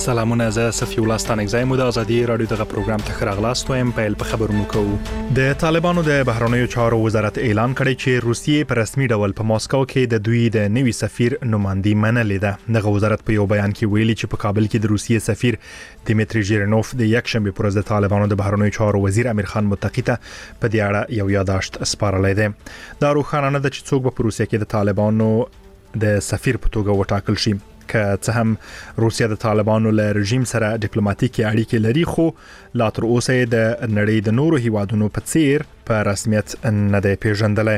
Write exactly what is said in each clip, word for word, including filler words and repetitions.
سلامونه، زه صفي الله ستانکزی مو د ازادي رادیو دغه پروګرام ته ښه راغلاست وایم. پیل په خبرونو کوو. د طالبانو د بهرنیو چارو وزارت اعلان کړی چې روسیې په رسمي ډول په ماسکو کې د دوی د نوي سفیر نمائندګي منلې ده. دغه وزارت په یو بیان کې ویلي چې په کابل کې د روسیې سفیر دیمیتری ژیرینوف د یک شنبه پر ورځ د طالبانو د بهرنیو چارو وزیر امیر خان متقی ته په دې اړه یو یاداشت سپارلی دی. دا روښانه نه ده چې څوک به په روسیه کې د طالبانو د سفیر په توګه وټاکل شي. که څه هم روسیه د طالبانو له رژیم سره ډیپلوماټیکي اړیکې لري، خو لا تر اوسه د نړۍ د نورو هیوادونو په څیر په رسمیت نه دی پیژندلی.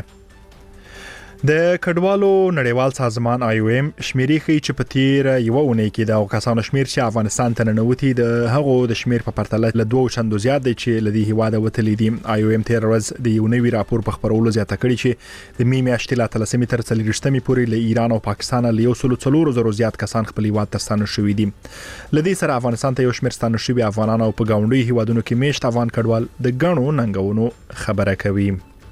د کډوالو نړیوال سازمان آی او ایم شمیرې ښیي چې په تیر یو اونۍ کې د کسانو شمیر چې افغانستان ته ننوتي د هغو د شمیر په پرتله له دوه چندو زیات دی چې له دې هیواده وتلي دي. آی او ایم تیر ورځ د یو نوي راپور په خپرولو زیاته کړې چې د می میاشتې له اتلسمې تر څلوېښتمې پورې له ایران او پاکستان له یو سل څلور زره زیات کسان خپل هیواد ته ستانه شوي دي. له دې سره افغانستان ته یو شمیر ستانه شوي افغانان او په ګاونډیو هیوادونو کې میشت افغان کډوال د ګڼو ننګونو خبره کوي.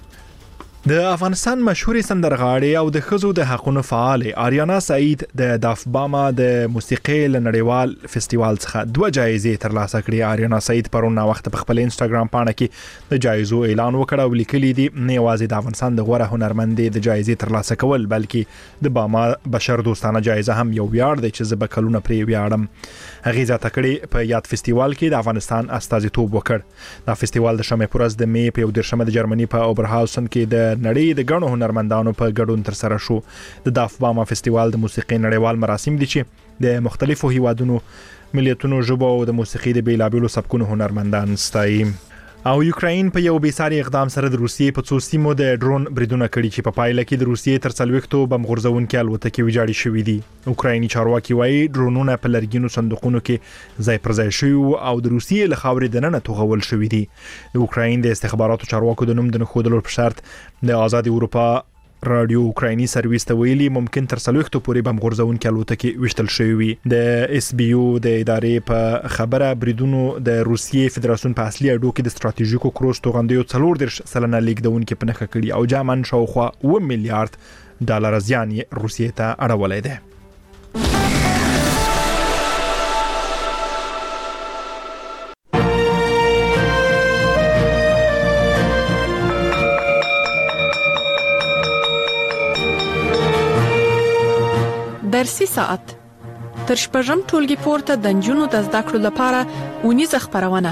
د افغانستان مشهور سندرغاړي او د ښځو د حقوقو فعال آریانا سعید د دافباما د موسیقي نړیوال فستیوال څخه دوه جایزې ترلاسه کړې. آریانا سعید پرون وخت په خپل انستګرام پاڼه کې د جایزو اعلان وکړ او لیکلي دي نه یوازې د افغانستان د غوره هنرمندې د جایزې ترلاسه کول، بلکې د باما بشر دوستانه جایزه هم یو ویاړ دی چې زه به کلونه پرې ویاړم. هغې زیاته کړې په یاد فستیوال کې د افغانستان استازیتوب وکړ. دا فستیوال د شنبې پر ورځ د می په یو دېرشمه د جرمني په اوبرهاوسن کې د نړۍ د ګڼو هنرمندانو په ګډون تر سره شو. د دافباما فستیوال د موسیقي نړیوال مراسم دي چې د مختلفو هیوادونو، ملیتونو، ژبو او د موسیقي د بیلابیلو سبکونو هنرمندان ستایي. او یوکراین په یو بیساري اقدام سره د روسیې په څو سیمو د ډرون بریدونه کړي چې په پایله کې د روسیې تر څلوېښتو بم غورځونکي الوتکې ویجاړې شوي دي. اوکرایني چارواکي وایي ډرونونه په لرګینو صندوقونو کې ځای پر ځای شوي او د روسیې له خاورې دننه توغول شوي دي. د اوکراین د استخباراتو چارواکو د نوم د نښودلو په شرط د آزاد اروپا رادیو اوکرایني سرویس ته ویلي ممکن تر څلوېښتو پورې بم غورځونکي الوتکې ویشتل شوي وي. د اس بي یو د ادارې په خبره بریدونو د روسیې فدراسیون په اصلي اډو کې د ستراتیژیکو کروز توغندیو څلور دېرش سلنه لیږدونکي په نښه کړي او جامن شاوخوا اوه میلیارډ ډالر زیان یې روسیې ته اړولی دی. درسي ساعت تر شپږم ټولګي پورته د نجونو د زده کړو لپاره اونیزه خپرونه.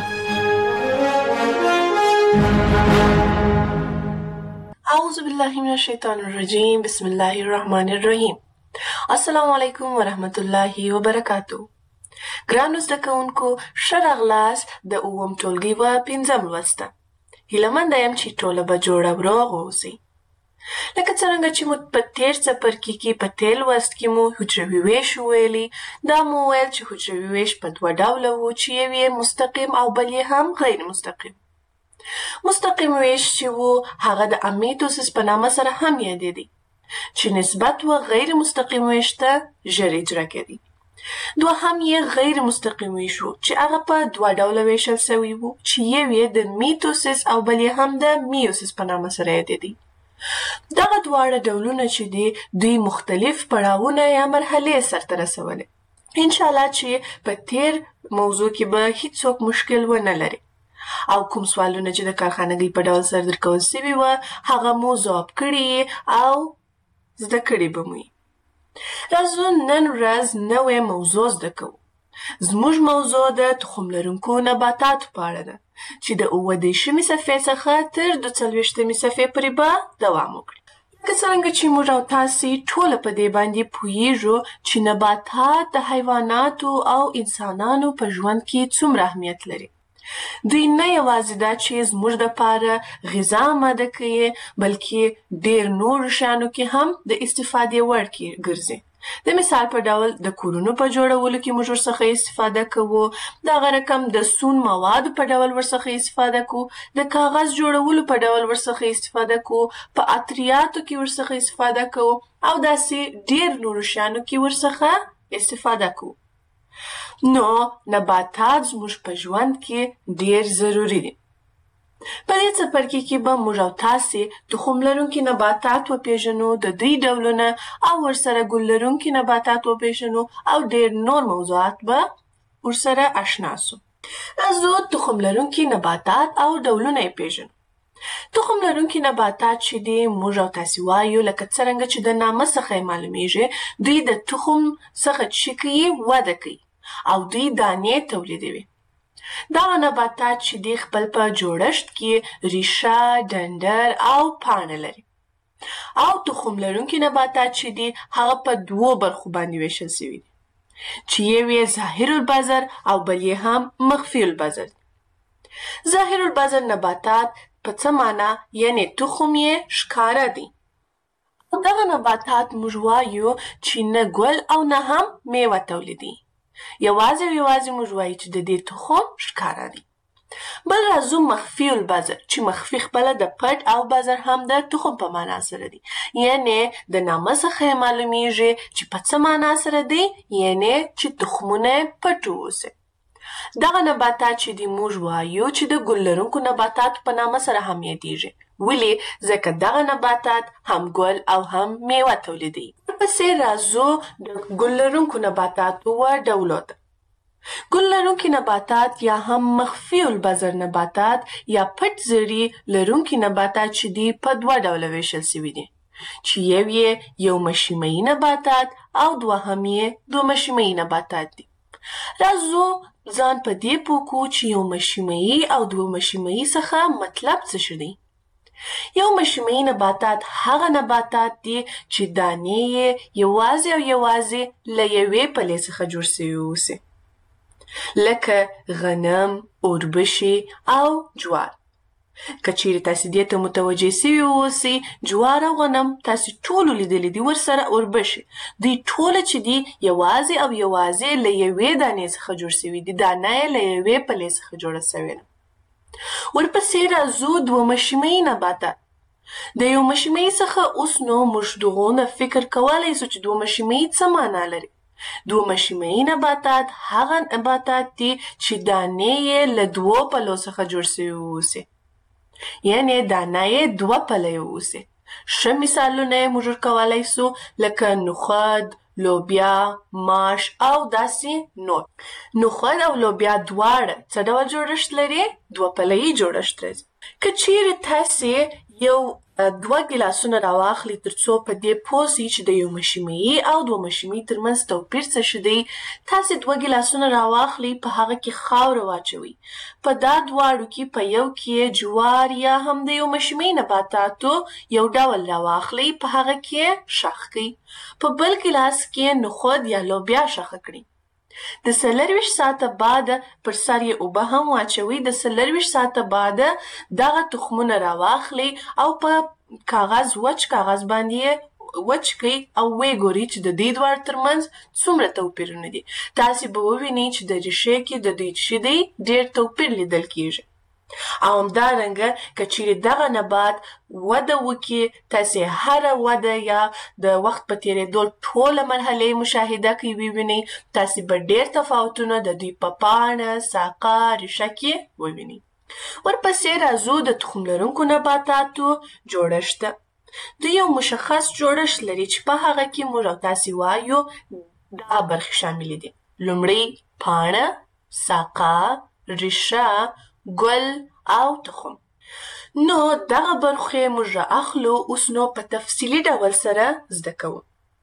اعوذ بالله من الشیطان الرجیم، بسم الله الرحمن الرحیم. السلام علیکم ورحمت الله وبرکاتو. ګرانو زده کوونکو، ښه راغلاست د اووم ټولګي په پنځم لوست ته. هیله یم چې ټوله به جوړ او روغ اوسئ. لکه څرنګه چې مو په تیر څپرکي کې په تیر لوست کې مو حجروي ویش ویلي، دا مو ویل چې حجروي ویش په دوه ډوله وو چې یو یې مستقیم او بل یې هم غیر مستقیم. مستقیم ویش چې وو هغه د امیتوسس په نامه سره هم یادېدی چې نسبت و غیر مستقیم ویش ته ژر اجرا کېدی. دوهم یې غیر مستقیم ویش وو چې هغه په دوه ډوله ویشل سوی وو چې یو یې د میتوسس او بل یې هم د میوسس په نامه سره یادېدی. دغه دواړه ډولونه چې دي دوی مختلف پړاوونه یا مرحلې سرته رسولې. انشاءالله چې په تیر موضوع کې به هیڅوک مشکل ونه لري او کوم سوالونه چې د کارخانګۍ په ډول سر درکول سوي وه هغه مو ځواب کړي او زده کړي به مو. راځو نن ورځ نوې موضوع زده کوو. زموږ موضوع د تخم لرونکو نباتاتو په اړه ده چې د اووه دېرشمې صفحې څخه تر دوه څلوېښتمې صفحې پورې به دوام وکړي. لکه څرنګه چې موږ او تاسې ټوله په دې باندې پوهیږو چې نباتات د حیواناتو او انسانانو په ژوند کې څومره اهمیت لري. دوی نه یوازې دا چې زموږ دپاره غذا آماده کوي، بلکې ډېر نورو شیانو کې هم د استفادې وړ کې ګرځي. د مثال په ډول د کورونو په جوړولو کې موږ ورڅخه استفاده کوو، دغه رقم د سون موادو په ډول ورڅخه استفاده کوو، د کاغذ جوړولو په ډول ورڅخه استفاده کوو، په عطریاتو کې ورڅخه استفاده کوو او داسې ډېر نورو شیانو کې ورڅخه استفاده کوو. نو نباتات زموږ په ژوند کې ډېر ضروري دي. په دې څپرکي کې به موږ او تاسې تخم لرونکي نباتات وپېژنو، د دوی ډولونه او ورسره ګل لرونکي نباتات وپېژنو او ډېر نور موضوعات به ورسره آشنا سو. راځو تخم لرونکي نباتات او ډولونه یې پیژنو. تخم لرونکي نباتات چې دي موږ او تاسې وایو لکه څرنګه چې د نامه څخه یې معلومیږي دوی د تخم څخه چې کوي وده کوي او دوی دانې تولیدوي. دغه نباتات چې دي خپل په جوړښت کې ریشه، ډنډر او پاڼه لري. او تخم لرونکي نباتات چې دي هغه په دوو برخو باندې ویشل شوي دي چې یو یې ظاهر البذر او بل یې هم مخفي البذر. ظاهر البذر نباتات په څه معنا یعنی تخم یې ښکاره دی. دغه نباتات موږ وایو چې نه ګل او نه هم میوه تولیدي. یوازې او یوازې موږ وایو چې د دې تخم ښکاره دی. بل راځو مخفي البذر چې مخفي خپله د پټ او بذر هم د تخم په معنا سره دی. یعنی د نامه څخه یې معلومیږي چې په څه معنا سره دی یعنی چې تخمونه پټ واوسي. دغه نباتات چې دی موږ وایو چې د ګل لرونکو نباتاتو په نامه سره هم یادیږي. ولې؟ ځکه دغه نباتات هم ګل او هم میوه تولیدوي. ورپسې راځو د ګل لرونکو نباتاتو و ډولو ته. ګل لرونکي نباتات یا هم مخفي البذر نباتات یا پټ زړي لرونکي نباتات چې دي په دوه ډوله ویشل شوي دي چې یو یې یو مشیمه‌ایي نباتات او دوهم یې دوه مشیمه‌ایي نباتات دي. راځو ځان په دې پوه کړو چې یو مشیمه‌ایي او دوه مشیمه‌ایي څخه مطلب څه شی دی. یو مشیمه‌ایي نباتات هغه نباتات دي چې دانې یې یوازې او یوازې له یوې پلې څخه جوړ شوي اوسي لکه غنم، اوربشې او جوار. که چیرې تاسې دې ته متوجه سوي اوسئ جوار او غنم تاسې ټولو لیدلي دي ورسره اوربشې دوی ټوله چې دي یوازې او یوازې له یوې دانې څخه جوړ سوي دي. دانه یې له یوې پلې څخه جوړه سوې ده. ورپسې راځو دوه مشیمه‌ایي نباتات. د یو مشیمه‌ایي څخه اوس نو موږ دغونه فکر کولی سو چې دوه مشیمه‌ایي څه معنا لري. دوه مشیمه‌ایي نباتات هغه نباتات دي چې دانې یې له دوو پلو څخه جوړ سوي اوسي یعنی دانه یې دوه پلې اوسي. ښه مثالونه یې موږ ورکولی سو لکه نخود، لوبیا، ماش او داسې نور. نخود او لوبیا دواړه څه ډول جوړښت لري؟ دوه پله‌یي جوړښت لري. که چیرې تاسې یو دوه ګیلاسونه راواخلئ تر څو په دې پوه سئ چې د یو مشیمه‌ایي او دوه مشیمه‌ایي ترمنځ توپیر څه شی دی، تاسې دوه ګیلاسونه راواخلئ په هغه کې خاوره واچوئ. په دا دواړو کې په یو کې جوار یا هم د یو مشیمه‌ایي نباتاتو یو ډول راواخلئ په هغه کې شخ کړئ. په بل ګیلاس کې نخود یا لوبیا شخه کړئ. د څلرویشت ساعته بعده پر سر یې اوبه هم واچوئ. د څلرویشت ساعته بعده دغه تخمونه راواخلئ او په کاغذ وچ کاغذ باندې یې وچ کړئ او ویې ګورئ چې د دې دواړو ترمنځ څومره توپیرونه دي. تاسې به ووینئ چې د ریښې کې د دوی چې دی ډېر توپیر لیدل کیږي. او همدارنګه که چیرې دغه نبات وده وکړي تاسې هره وده یا د وخت په تېرېدو ټوله مرحلې مشاهده کوئ ووینئ تاسې به ډېر تفاوتونه د دوی په پاڼه، ساقه، ریښه کې ووینئ. ورپسې راځو د تخم لرونکو نباتاتو جوړښت ته. دوی یو مشخص جوړښت لري چې په هغه کې موږ او تاسې وایو دغه برخې شاملې دي. لومړی پاڼه، ساقه، ریښه، ګل او تخم. نو دغه برخې موږ رااخلو اوس نو په تفصیلي ډول سره زده کوو.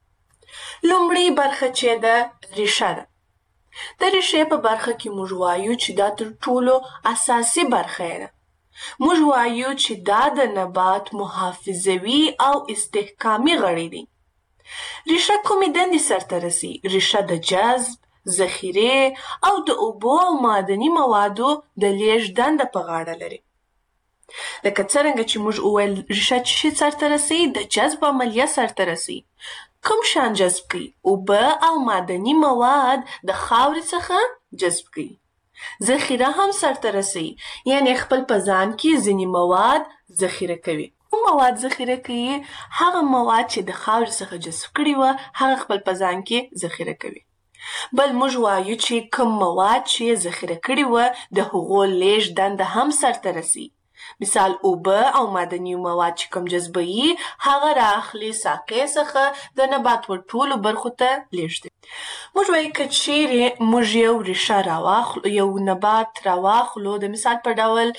لومړی برخه چې ده ریښه ده. د ریښې په برخه کې موږ وایو چې دا تر ټولو اساسي برخه ده. موږ وایو چې دا د نبات محافظوي او استحکامي غړي دي. ریښه کومې دندې سرته رسي؟ ریښه د جذب، ذخیرې او د اوبو او معدني موادو د لیږد دنده په غاړه لري. لکه څرنګه چې موږ وویل ریښه څه شي سرته رسوي؟ د جذب عملیه سرته رسوي. کوم شیان جذب کوي؟ اوبه او معدني مواد د خاورې څخه جذب کوي. ذخیره هم سرته رسوي یعنی خپل په ځان کې ځینې مواد ذخیره کوي. کوم مواد ذخیره کوي؟ هغه مواد چې د خاورې څخه جذب کړي وه هغه خپل په ځان کې ذخیره کوي. بل موږ وایو چې کوم مواد چې ذخیره کړي وه د هغو لیږد دنده هم سرته رسي. مثال اوبه او معدني مواد چې کوم جذبوي هغه راخلي ساقې څخه د نبات ور ټولو برخو ته لیږدوي. موږ وایو که چیرې موږ یو ریښه راواخلو یو نبات راواخلو د مثال په ډول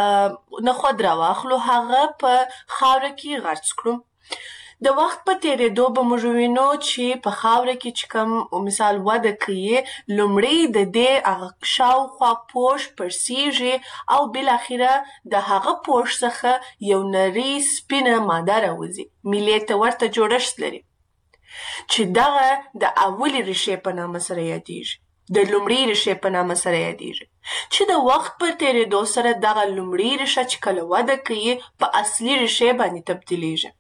نخود راواخلو هغه په خاوره کې غرس کړو. د وخت په تیریدو به موږ وینو چې په خاوره کې چې کوم مثال وده کوي لومړی د دې هغه شاوخوا پوښ پړسیږي او بالاخره د هغه پوښ څخه یو نرۍ سپینه ماده راوځي میلې ته ورته جوړښت لري چې دغه د اولې ریښې په نامه سره یادیږي د لومړۍ ریښې په نامه سره یادیږي چې د وخت په تیریدو سره دغه لومړۍ ریښه چې کله وده کوي په اصلي ریښې باندې تبدیلیږي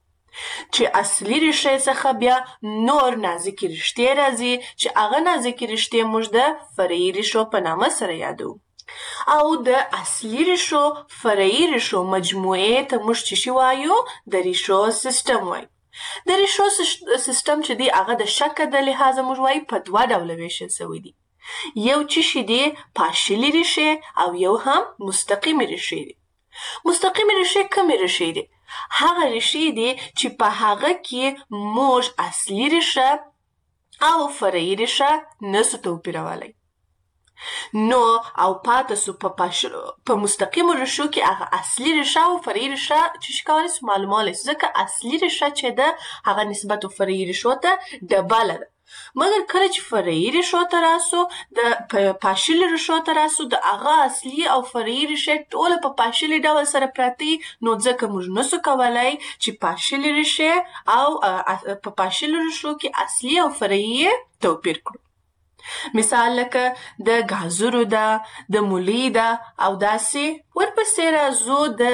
چې اصلي ریښې څخه بیا نور نازکې رشتې راځي چې هغه نازکې رشتې موږ د فرعي ریښو په نامه سره یادو او د اصلي ریښو فرعي ریښو مجموعې ته موږ چې شي وایو د ریښو سیستم وایو. د ریښو سیستم چې دی هغه د شکل د لحاظه موږ وایو په دوه ډوله ویشل شوی دی. یو چې شي دی پاشلي ریښې او یو هم مستقیمې ریښې دي. مستقیمې ریښې کومې ریښې دي؟ هغه ریښې دي چې په هغه کې موږ اصلي ریښه او فرعي ریښه نسو توپیرولی. نو او پاته سو په په مستقیمو ریښو کې هغه اصلي ریښه او فرعي ریښه چې شي کولی سو معلومولی سو ځکه اصلي ریښه چې ده هغه نسبت فرعي ریښو ته ډبله ده. مګر کله چې فرعي ریښو ته راسو د پاشلي ریښو ته راسو د هغه اصلي او فرعي ریښې ټوله په پاشلي ډول سره پراته نو ځکه موږ نسو کولی چې پاشلي ریښې او په پاشلو ریښو کې اصلي او فرعي توپیر کړو. مثال لکه د ګازرو ده د مولی ده او داسې ورپسې راځو د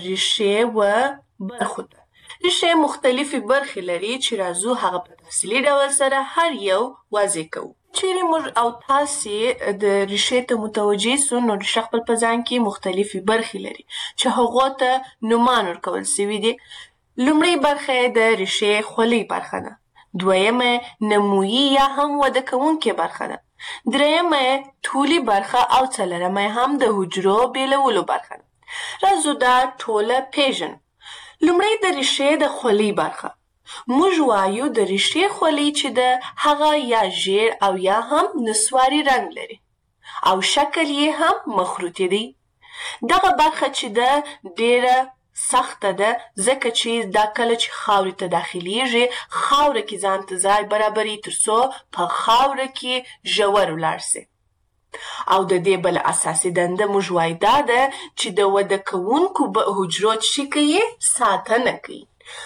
ریښې و برخو ته. ریښې مختلفې برخې لري چې راځو هغه په تفصیلي ډول سره هر یو واضح کوو. چیرې موږ او تاسې د ریښې ته متوجه سو نو ریښه خپل په ځان کې مختلفې برخې لري چې هغو ته نومان ورکول سوي دي. لومړۍ برخه یې د ریښې خولۍ برخه ده. دویمه نمویي یا هم وده کوونکې برخه ده. درېیمه یې طولي برخه او څلورمه یې هم د حجرو بیلولو برخه ده. راځو دا ټوله پیژنو. لومړی د ریښې د خولۍ برخه. موږ وایو د ریښې خولۍ چې ده هغه یا ژیړ او یا هم نسواري رنګ لري او شکل یې هم مخروطي دی. دغه برخه چې ده ډیره سخته ده ځکه چې دا کله چې خاورې ته داخلیږي خاوره کې ځان ته ځای برابري تر څو په خاوره کې ژور ولاړ سي. او د دې بل اساسي دنده موږ وایو دا ده چې د وده کوونکو حجرو چې کوي ساتنه کوي.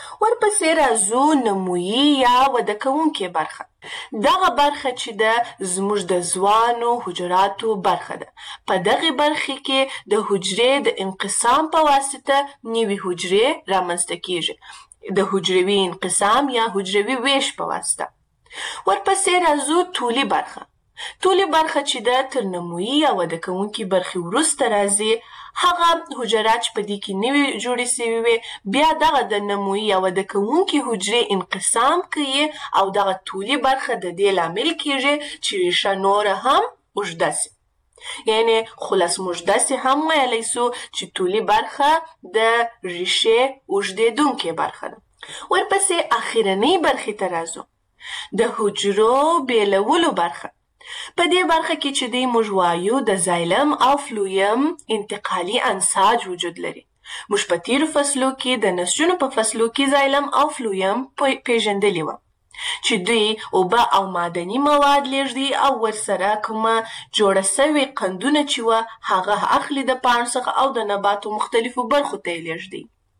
ورپسې راځو نمویي یا وده کوونکې برخه. دغه برخه چې ده زموږ د ځوانو حجراتو برخه ده. په دغه برخه کې د حجرې د انقسام په واسطه نوې حجرې رامنځته کیږي د حجروي انقسام یا حجروي ویش په واسطه. ورپسې راځو طولي برخه. طولي برخه چې ده تر نمویي یا وده کوونکې برخې وروسته راځي. هغه حجرات چې په دې کې نوي جوړې سوي وي بیا دغه د نمویي یا وده کوونکې حجرې انقسام کوي او دغه طولي برخه د دې لامل کیږي چې ریښه نوره هم اوږده سي. یعنی خلاص موږ داسې هم ویلی سو چې طولي برخه د ریښې اوږدېدونکې برخه ده. ورپسې اخرنۍ برخې ته راځو. د حجرو بیلولو برخه. په دې برخه کې چې دی موږ وایو د زایلم او فلویم انتقالي انساج وجود لري. موږ په تیرو فصلو کې د نسجونو په فصلو کې زایلم او فلویم پیژندلي وه چې دوی اوبه او معدني مواد لیږدي او ورسره کومه جوړه سوې قندونه چې وه هغه اخلي د پاڼو څخه او د نباتو مختلفو برخو ته یې لیږدي.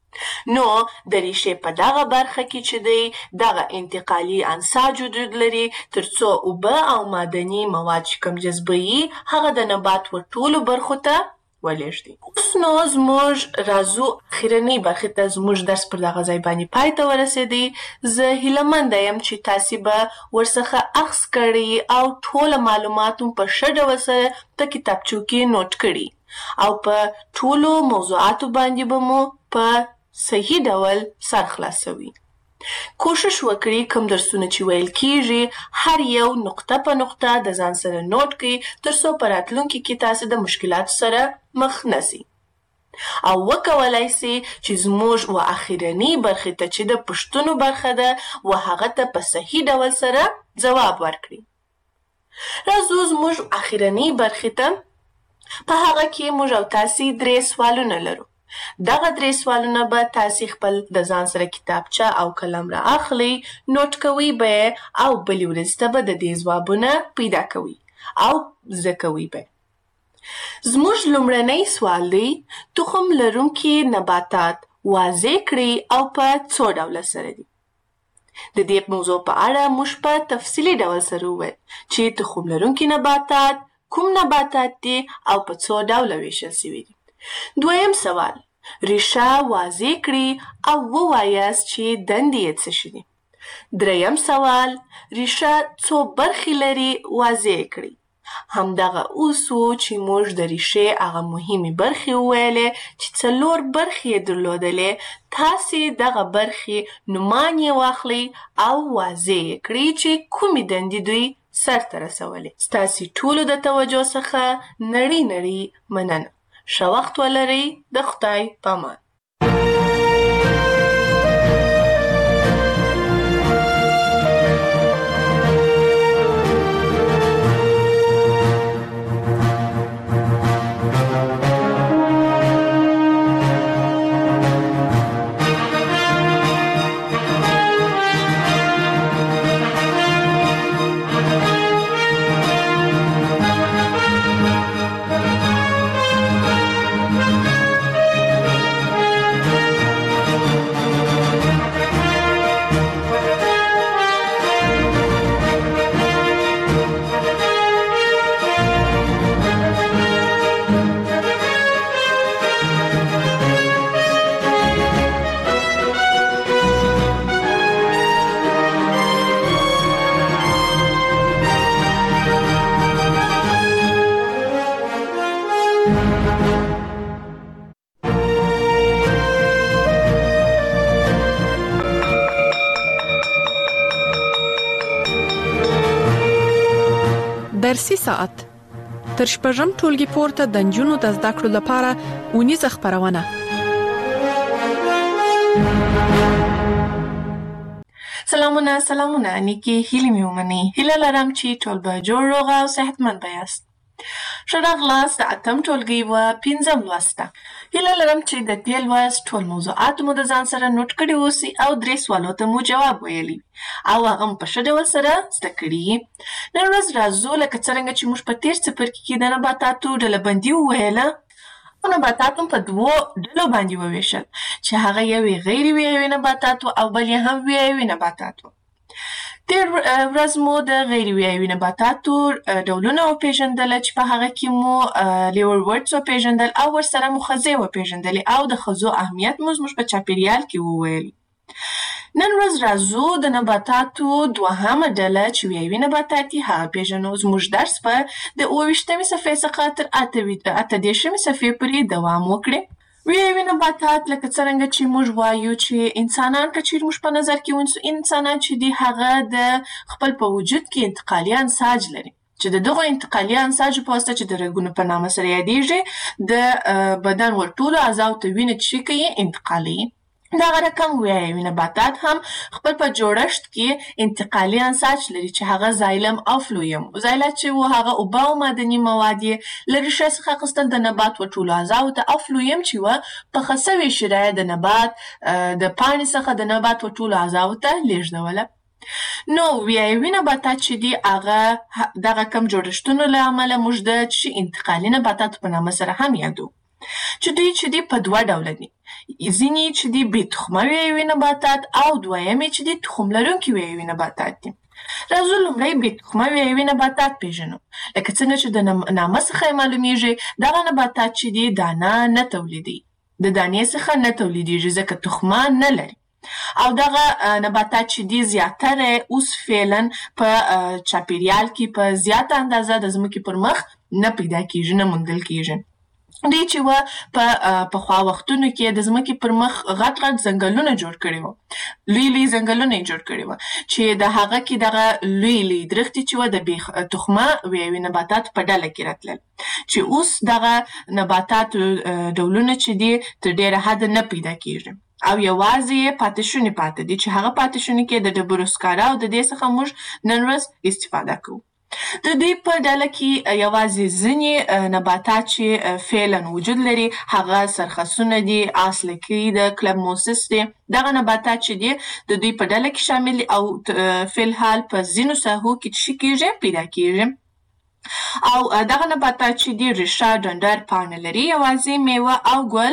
نو د ریښې په دغه برخه کې چې دی دغه انتقالي انساج وجود لري تر څو اوبه او معدني مواد چې کوم جذبوي هغه د نبات ور ټولو برخو ته ولیږدي. اوس نو زموږ راځو اخرنۍ برخې ته. زموږ درس پر دغه ځای باندې پای ته ورسېدی. زه هیله یم چې تاسې به ورڅخه اخذ کړي او ټوله معلومات مو په ښه ډول سره په کتابچو کې نوټ کړي او په ټولو موضوعاتو باندې به مو په صحیح ډول سر خلاصوي. کوشش وکړئ کوم درسونه چې ویل کیږي هر یو نقطه په نقطه د ځان سره نوٹ کړئ تر څو په راتلونکي کې تاسو د مشکلاتو سره مخ نشئ. او وکولای سي چې زموږ و اخرنی برخې ته چې د پښتنو برخه ده و هغه ته په صحیح ډول سره ځواب ورکړي. راځو زموږ اخرنی برخې ته. په هغه کې موږ او تاسې درې سوالونه لرو. دغه درې سوالونه به تاسې خپل د ځان سره کتابچه او قلم را اخلي، نوٹ کوئ به او بلې ورځې ته به د دې ځوابونه پیدا کوئ او زده کوئ به. زموږ لومړنی سوال دی: تخم لرونکي نباتات واضح کړئ او په څو ډوله سره دي. د دې موضوع په اړه موږ په تفصیلي ډول سره وویل چې تخم لرونکي نباتات کوم نباتات دي او په څو ډوله ویشل سوي دي. دویم سوال: ریشه واضح کړئ او ووایاست چې دندې یې څه شي دي. دریم سوال: ریشه څو برخې لري واضح کړئ. همدغه اوس و چې موږ د ریشې هغه مهمې برخې وویلې چې څلور برخې یې درلودلې. تاسې دغه برخې نومان یې واخلئ او واضح یې کړئ چې کومې دندې دوی سرته رسولې. ستاسې ټولو د توجه څخه نړۍ نړۍ مننه. ښه وخت ولرئ. د خدای په امان. درسي ساعت تر شپږم ټولګي پورته د نجونو د زده کړو لپاره اونیزه خپرونه. سلامونه سلامونه نیکی هیلې مې ومنئ. هیله لرم چې ټول به جوړ روغ او صحتمند به یاست. ښه راغلاست د اتم ټولګي و پنځم لوست ته. هیله لرم چې د دې لوست ټول موضوعات مو د ځان سره نوٹ کړي اوسي او درې سوالو ته مو جواب ویلی او هغه په ښه ډول سره زده کړي. نن ورځ راځو لکه څرنګه چې موږ په تېر څپرکي کې د نباتاتو ډلبندي وویله او نباتات هم په دوو ډلو باندې وویشل چې هغه یوې غیر ویایوي نباتاتو او بل یې هم ویایوي نباتاتو. تېر ورځ مو د غیر ویایوي نباتاتو ډولونه وپېژندله چې په هغه کې مو لیور ورډز وپېژندل او ورسره مو خزې وپېژندلې او د خزو اهمیت مو زموږ په چاپېریال کې وویل. نن ورځ راځو د نباتاتو دوهمه ډله چې ویایوي نباتات دي هغه پېژنو. زموږ درس به د اووه ویشتمې صفحې څخه تر اته دېرشمې صفحې پورې دوام وکړي. ویایوي نباتات لکه څرنګه چې موږ وایو چې انسانان که چیرې موږ په نظر کې ونیسو، انسانان چې دي هغه د خپل په وجود کې انتقالي انساج لري چې د دغو انتقالي انساجو په واسطه چې د رګونو په نامه سره یادېږي د بدن ور ټولو اعضاو ته وینه چې کوي انتقالوي. دغه رقم ویایوي نباتات هم خپل په جوړښت کې انتقالي انساج لري چې هغه زایلم او فلویم. زایله چې و هغه اوبه او معدني مواد یې له ریښې څخه اخیستل د نبات و ټولو اعضاو ته، او فلویم چې و پخه سوې شیره د نبات د پاڼې څخه د نبات و ټولو اعضاو ته لیږدوله. نو ویایوي نباتات چې دي هغه دغه کم جوړښتونو له امله موږ د چې انتقالي نباتاتو په نامه سره هم یادو چې دوی چې دي په دوه ډوله دي. ځینې چې دي بې تخمه ویایوي نباتات او دویم چې دي تخم لرونکي ویایوي نباتات دي. راځو لومړی بې تخمه ویایوي نباتات پېژنو. لکه څنګه چې د نامه څخه یې معلومیږي دغه نباتات چې دي دانه نه تولیدوي، د دانې څخه نه تولیدېږي ځکه تخمه نه لري. او دغه نباتات چې دي زیاتره اوس فعلا په چاپېریال کې په زیاته اندازه د ځمکې پر مخ نه پیدا کېږي، نه موندل کېږي. دی چې و په پخوا وختونو کې د ځمکې پر مخ غټ غټ ځنګلونه جوړ کړي وو، لوی لوی ځنګلونه یې جوړ کړي وو چې د هغه کې دغه لوی لوی درختې چې وه د بې تخمه یوې نباتاتو په ډله کې راتلل، چې اوس دغه نباتاتو ډولونه چې دي تر ډېره حده نه پیدا کېږي او یوازې یې پاتې شوني پاتې دي چې هغه پاتې شوني کې د ډبرو سکاره او د دې څخه موږ نن ورځ استفاده کوو. د دوی په ډله کې یوازې ځینې نباتات چې فعلا وجود لري هغه سرخسونه دي، آس لکۍ ده، کلبموسس دي. دغه نباتات چې دي د دوی په ډله کې شامل دي او فعلحال په ځینو ساحو کې څه کېږي پیدا کېږي. او دغه نباتات چې دي ریښه، ډنډر، پاڼه لري، یوازې میوه او ګل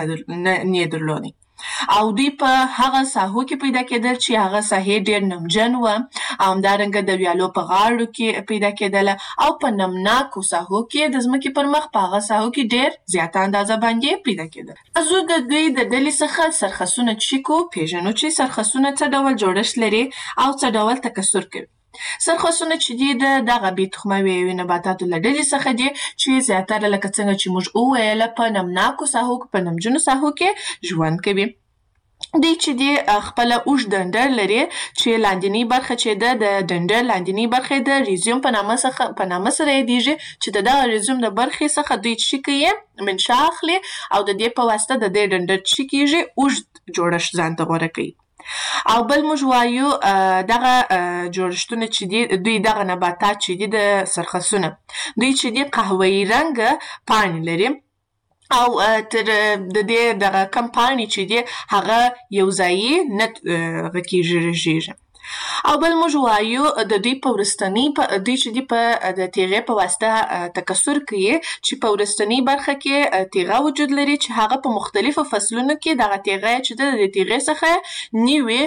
نه درلودي او دوی په هغه ساحو کې پیدا کېدل چې هغه ساحې ډېر نمجن وه او همدارنګه د ویالو په غاړو کې پیدا کېدله او په نمناکو ساحو کې د ځمکې پر مخ په هغه ساحو کې ډېر زیاته اندازه باندې پیدا کېدل. زه د دوی د ډلې څخه سرخسونه چې کو پیژنو چې سرخسونه څه ډول جوړښت لري او څه ډول تکثر کوي. سرخسونه چې دي د دغه بې تخمه یوې نباتاتو له ډلې څخه دي چې زیاتره لکه څنګه چې موږ وویله په نمناکو ساحو په نمجنو ساحو کې ژوند کوي. دوی چې دي خپله اوږد ډنډر لري چې لاندینۍ برخه چې ده د ډنډر لاندینۍ برخه د ریزیوم په نامه څخه په نامه سره یادیږي چې د دغه ریزیوم د برخې څخه دوی څه کوي منشا اخلي او د دې په واسطه د دې ډنډر څه کېږي اوږد جوړښت ځان ته غوره کوي. او بل موږ وایو دغه جوړښتونه چې دي دوی دغه نباتات چې دي د سرخسونه دوی چې دي قهوه‌ایي رنګه پاڼې لري او تر د دې دغه کم پاڼې چې دي هغه یو ځایي نه کېږي رژېږي. او بل موږ وایو د دوی په وروستنۍ دوی چې دي په د تیغې په واسطه تکثر کوي چې په وروستنۍ برخه کې تیغه وجود لري چې هغه په مختلفو فصلونو کې دغه تیغه چې ده د تیغې څخه نوې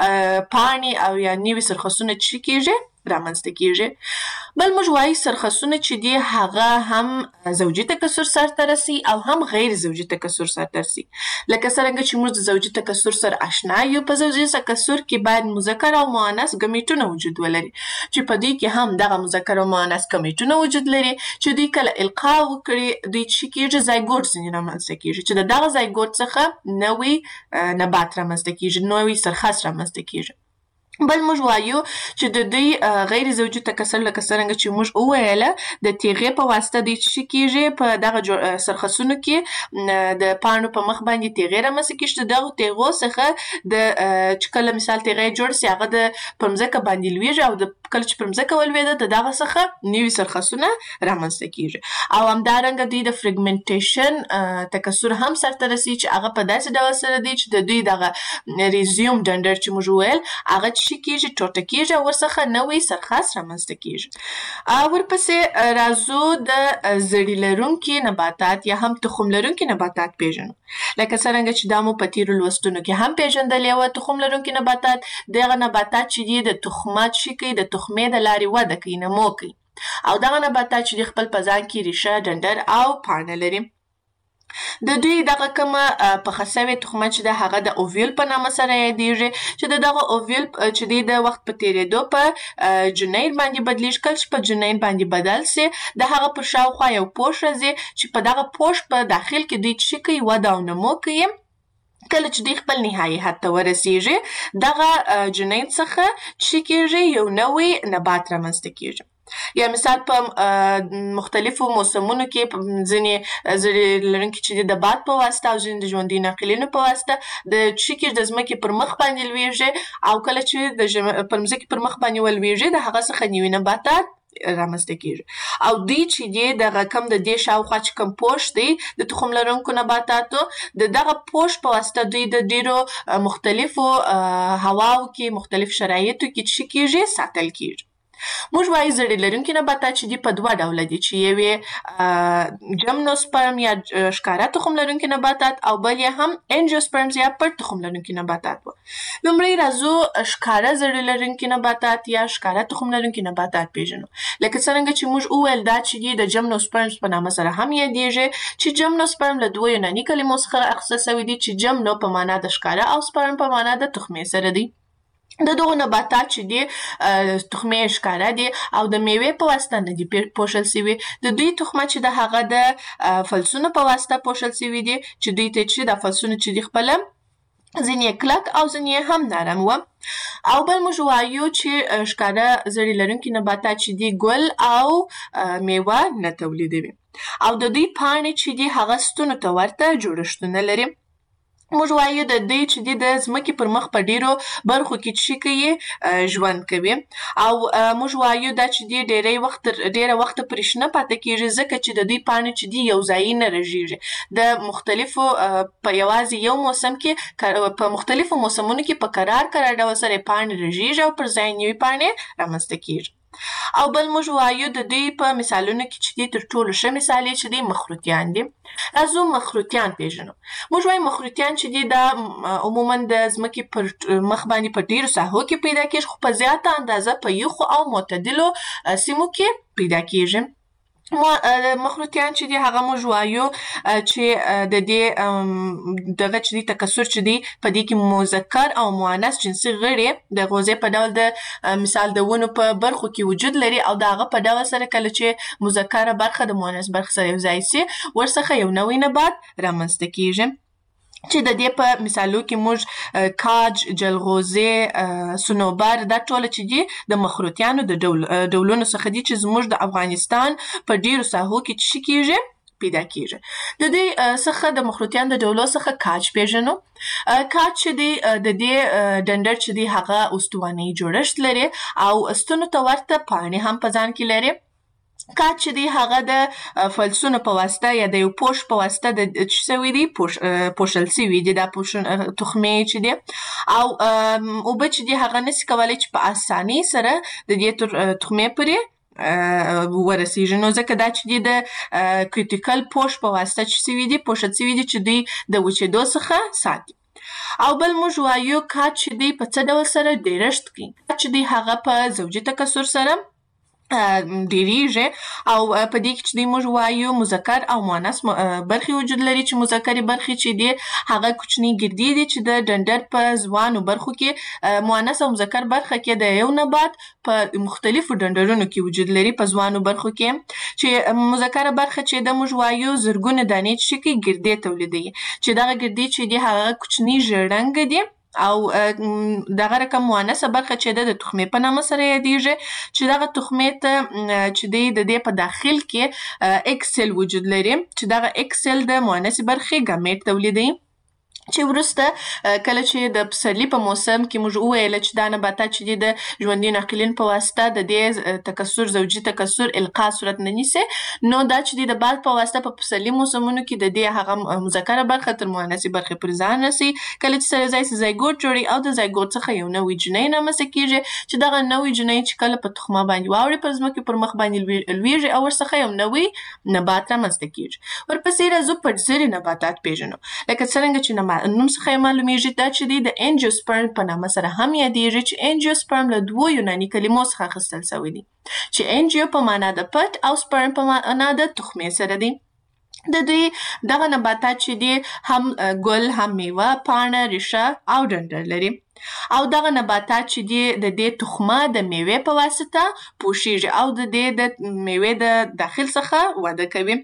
پاڼې او یا نوې سرخسونه چې کېږي رامنځته کېږي. بل موږ وایو سرخسونه چې دي هغه هم زوجي تکثر سرته رسي او هم غیر زوجي تکثر سرته رسي. لکه څرنګه چې موږ د زوجي تکثر سره آشنا یو، په زوجي تکثر کې باید مذکر او مؤنث ګمیټونه وجود ولري چې په دوی کې هم دغه مذکر او مؤنث ګمیټونه وجود لري چې دوی کله القا وکړي دوی چې کېږي زایګوټ ځینې رامنځته کېږي چې د دغه زایګوټ څخه نوی نبات رامنځته کېږي، نوی سرخس رامنځته کېږي. بل موږ وایو چې د دوی غیر زوجي تکثر لکه څرنګه چې موږ وویله د تیغې په واسطه دوی څه کېږي په دغه سرخسونو کې د پاڼو په مخ باندې تیغې رامنځته کېږي. د دغو تیغو څخه د چې کله مثال تیغې جوړ سي هغه د پر مځکه باندې لویږي او د کله چې پر مځکه ولوېده د دغه څخه نوي سرخسونه رامنځته کېږي. او همدارنګه دوی د فریګمنټیشن تکثر هم سرته رسي چې هغه په داسې ډول سره دی چې د دوی دغه ریزیوم ډنډر چې موږ وویل هغه څه کېږي ټوټه کېږي او ورڅخه نوی سرخس رامنځته کېږي. ورپسې راځو د زړي لرونکي نباتات یا هم تخم لرونکي نباتات پیژنو. لکه څرنګه چې دا مو په تیرو لوستونو کې هم پیژندلې وه. تخم لرونکي نباتات دغه نباتات چې دي د تخمات څه کوي د تخمې د لارې وده کوي، نمو کوي او دغه نباتات چې دي خپل په ځان کې ریښه، ډنډر او پاڼه لري. د دوی دغه کومه پخه سوې تخمه چې ده هغه د اوویل په نامه سره یادیږي چې د دغه اوویل چې دی د وخت په تیرېدو په جنین باندې بدلیږي. کله چې په جنین باندې بدل سي د هغه پر شاوخوا یو پوښ راځي چې په دغه پوښ په داخل کې دوی څه کوي وده او نمو کوي. کله چې دوی خپل نهایي حد ته ورسیږي دغه جنین څخه څه کېږي یو نوی نبات رامنځته کېږي. یا مثال په مختلفو موسمونو کې ځینې زړي لرونکي چې د باد په واسطه او ځینې د ژوندي ناقلینو په واسطه د څه کېږي د ځمکې پر مخ باندې لویږي او کله چې د پر ځمکې پر مخ باندې ولویږي د هغه څخه نوي نباتات رامنځته کېږي. او دوی چې دی دغه کم د دې شاوخوا چې کوم پوښ دی د تخم لرونکو نباتاتو د دغه پوښ په واسطه دوی د ډېرو مختلفو هواو کې مختلف شرایطو کې څه کېږي ساتل کېږي. موږ وایو زړي لرونکي نباتات چې دي په دوه ډوله دي چې یو جمنوسپرم یا ښکاره تخم لرونکي نباتات او بل یې هم انجیوسپرمز یا پټ تخم لرونکي نباتات وو. لومړی راځو ښکاره زړي لرونکي نباتات یا ښکاره تخم لرونکي نباتات پیژنو. لکه څرنګه چې موږ وویل دا چې دي د جمنوسپرمز په نامه سره هم یادیږي چې جمنوسپرم له دوو یوناني کلمو څخه اخیستل سوی دي چې جمنو په معنا د ښکاره او سپرم په معنا د تخمې سره دی. د دغو نباتات چې دي تخمې ښکاره دي او د میوې په واسطه نه دي پوښل سوي. د دوی تخمه چې د هغه د فلسونو په واسطه پوښل سوي دي چې دوی ته چې د فلسونو چې دي خپله ځینې کلک او ځینې هم نرم و. او بل موږ وایو چې ښکاره زړي لرونکي نباتات چې دي ګل او میوه نه تولیدوي او د دوی پاڼې چې دي هغه ستونو ته ورته جوړښتونه لري. موږ وایو د دوی چې دي د ځمکې پر مخ په ډیرو برخو کې چې کوي ژوند کوي او موږ وایو دا چې دي ډیری وخت ډیره وخت پرې شنه پاتې کیږي ځکه چې د دوی پاڼې چې دي یو ځای نه رژیږي. د مختلفو په یوازې یو موسم کې په مختلفو موسمونو کې په قرار قرار ډول سره پاڼې رژیږي او پر ځای نوې پاڼې رامنځته کیږي. او بل موږ وایو د دوی په مثالونو کې چې دي تر ټولو ښه مثال یې چې دي مخروطیان دي. راځو مخروطیان پیژنو. موږ وایو مخروطیان چې دي دا عموما د ځمکې پر مخ باندې په ډیرو ساحو کې پیدا کیږي خو په زیاته اندازه په یخو او معتدلو سیمو کې پیدا کیږي. مخروطیان چې دي هغه موږ وایو چې د دې دغه چې دي تکثر چې دي په دې کې مذکر او مؤنث جنسي غړي د غوزې په ډول د مثال د ونو په برخو کې وجود لري او د هغه په ډول سره کله چې مذکره برخه د مؤنث برخه سره یو ځای سي ورڅخه یو نوی نبات رامنځته کیږي چې د دې په مثالو کې موږ کاج، جلغوزې، صنوبر دا ټول چې دي د مخروطیانو د ډول ډولونو څخه دي چې زموږ د افغانستان په ډیرو ساحو کې چې کیږي پیدا کیږي. د دې څخه د مخروطیان د ډولو څخه کاج پیژنو. کاج چې دی د دې ډنډر چې دی هغه استواني جوړښت لري او ستونو ته ورته پاڼې هم په ځان کې لري. کاج چې دی هغه د فلسونو په واسطه یا د یو پوش په واسطه د چې سوي دي پوښل سوي دي دا تخمې چې دي او اوبه چې دي هغه نسي کولی چې په اسانۍ سره د دې تخمې پورې ورسیږي نو ځکه دا چې دي د کریټیکل پوش په واسطه چې سوي دي پوښل سوي دي چې دوی د وچېدو څخه ساتي. او بل موږ وایو کاج چې دی په څه ډول سره ډیرښت کوي. کاج چې دی هغه په زوجي تکثر سره ډیریږي او په دې کې چې موږ وایو مذکر او مؤنث برخې وجود لري چې مذکرې برخې چې دي هغه کوچني ګردې دي چې د ډنډر په ځوانو برخو کې مؤنث او مذکر برخه کې د یو نبات په مختلفو ډنډرونو کې وجود لري په ځوانو برخو کې چې مذکر برخه چې د موږ وایو زرګونه دانې چې کې ګردې تولیدوي چې دغه ګردې چې دي هغه کوچني ژړنګ دي او دغه رقم مؤنثه برخه چې د تخمې په نامه سره یادیږي چې دغه تخمې ته چې دی د دې په داخل کې اکسل وجود لري چې دغه اکسل د مؤنثې برخې ګامیټ تولیدوي چې وروسته کله چې د پسرلي په موسم کې موږ وویل چې دا نباتات چې دي د ژوندي ناقلین په واسطه د دې تکثر زوجي تکثر القاء صورت نه نیسي نو دا چې دي د باد په واسطه په پسرلي موسمونو کې د دې هغه مذکره برخه تر مؤنثې برخې پر ځان رسي کله چې سره ځای زایګوټ جوړي او د زایګوټ څخه یو نوی جنۍ رامنځته کیږي چې دغه نوی جنۍ چې کله په تخمه باندې واوړي په ځمکې پر مخ باندې لویږي او ورڅخه یو نوی نبات رامنځته کیږي. ورپسې راځو پټزري نباتات پیژنو لکه څرنګه چې نوم څخه معلومیږي دا چې دی د انجیوسپرم په نامه سره هم یادیږي چې انجیوسپرم له دوو یوناني کلمو څخه اخیستل شوی دی چې انجیو په معنا د پټ او سپرم په معنا د تخمې سره دی. د دوی دغه نباتات چې دی هم ګل هم میوه پاڼه ریښه او ډنډر لري او دغه نباتات چې دی د دې تخمه د میوې په واسطه پوښیږي او د دې د میوې د داخل څخه وده کوي.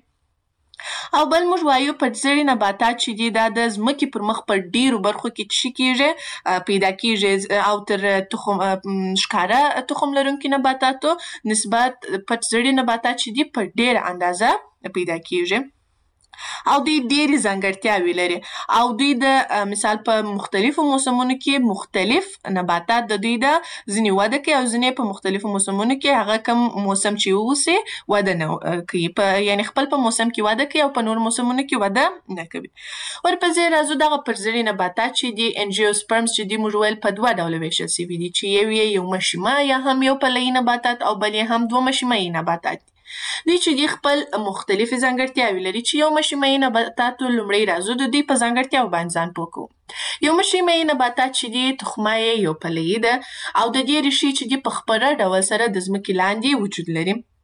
او بل موږ وایو پټزري نباتات چې دي دا د ځمکې پر مخ په ډیرو برخو کې چې کیږي پیدا کیږي او تر تخم ښکاره تخم لرونکي نباتاتو نسبت پټزري نباتات چې دي په ډیره اندازه پیدا کیږي او دوی ډېرې ځانګړتیاوې لري او دوی د مثال په مختلفو موسمونو کې مختلف نباتات د دوی د ځینې وده کوي او ځینې په مختلفو موسمونو کې هغه کوم موسم چې واوسي وده نه کوي په یعنی خپل په موسم کې وده کوي او په نور موسمونو کې وده نه کوي. ورپسې راځو دغه پټزري نباتات چې دي انجیوسپرمز چې دي موږ ویل په دوه ډوله ویشل سوي دي چې یو یې یو مشیمه یا هم یو پلهیي نباتات او بل یې هم دوه مشیمهیي نباتات دي. دوی چې دي خپل مختلفې ځانګړتیاوې لري چې یو مشیمهیي نباتاتو لومړی راځو د دوی په ځانګړتیاو باندې ځان پوه کوو. یو مشیمهیي نباتات چې دي تخمه یې یو پلهیي ده او د دې ریښې چې دي په خپره ډول سره د ځمکې لاندې وجود لري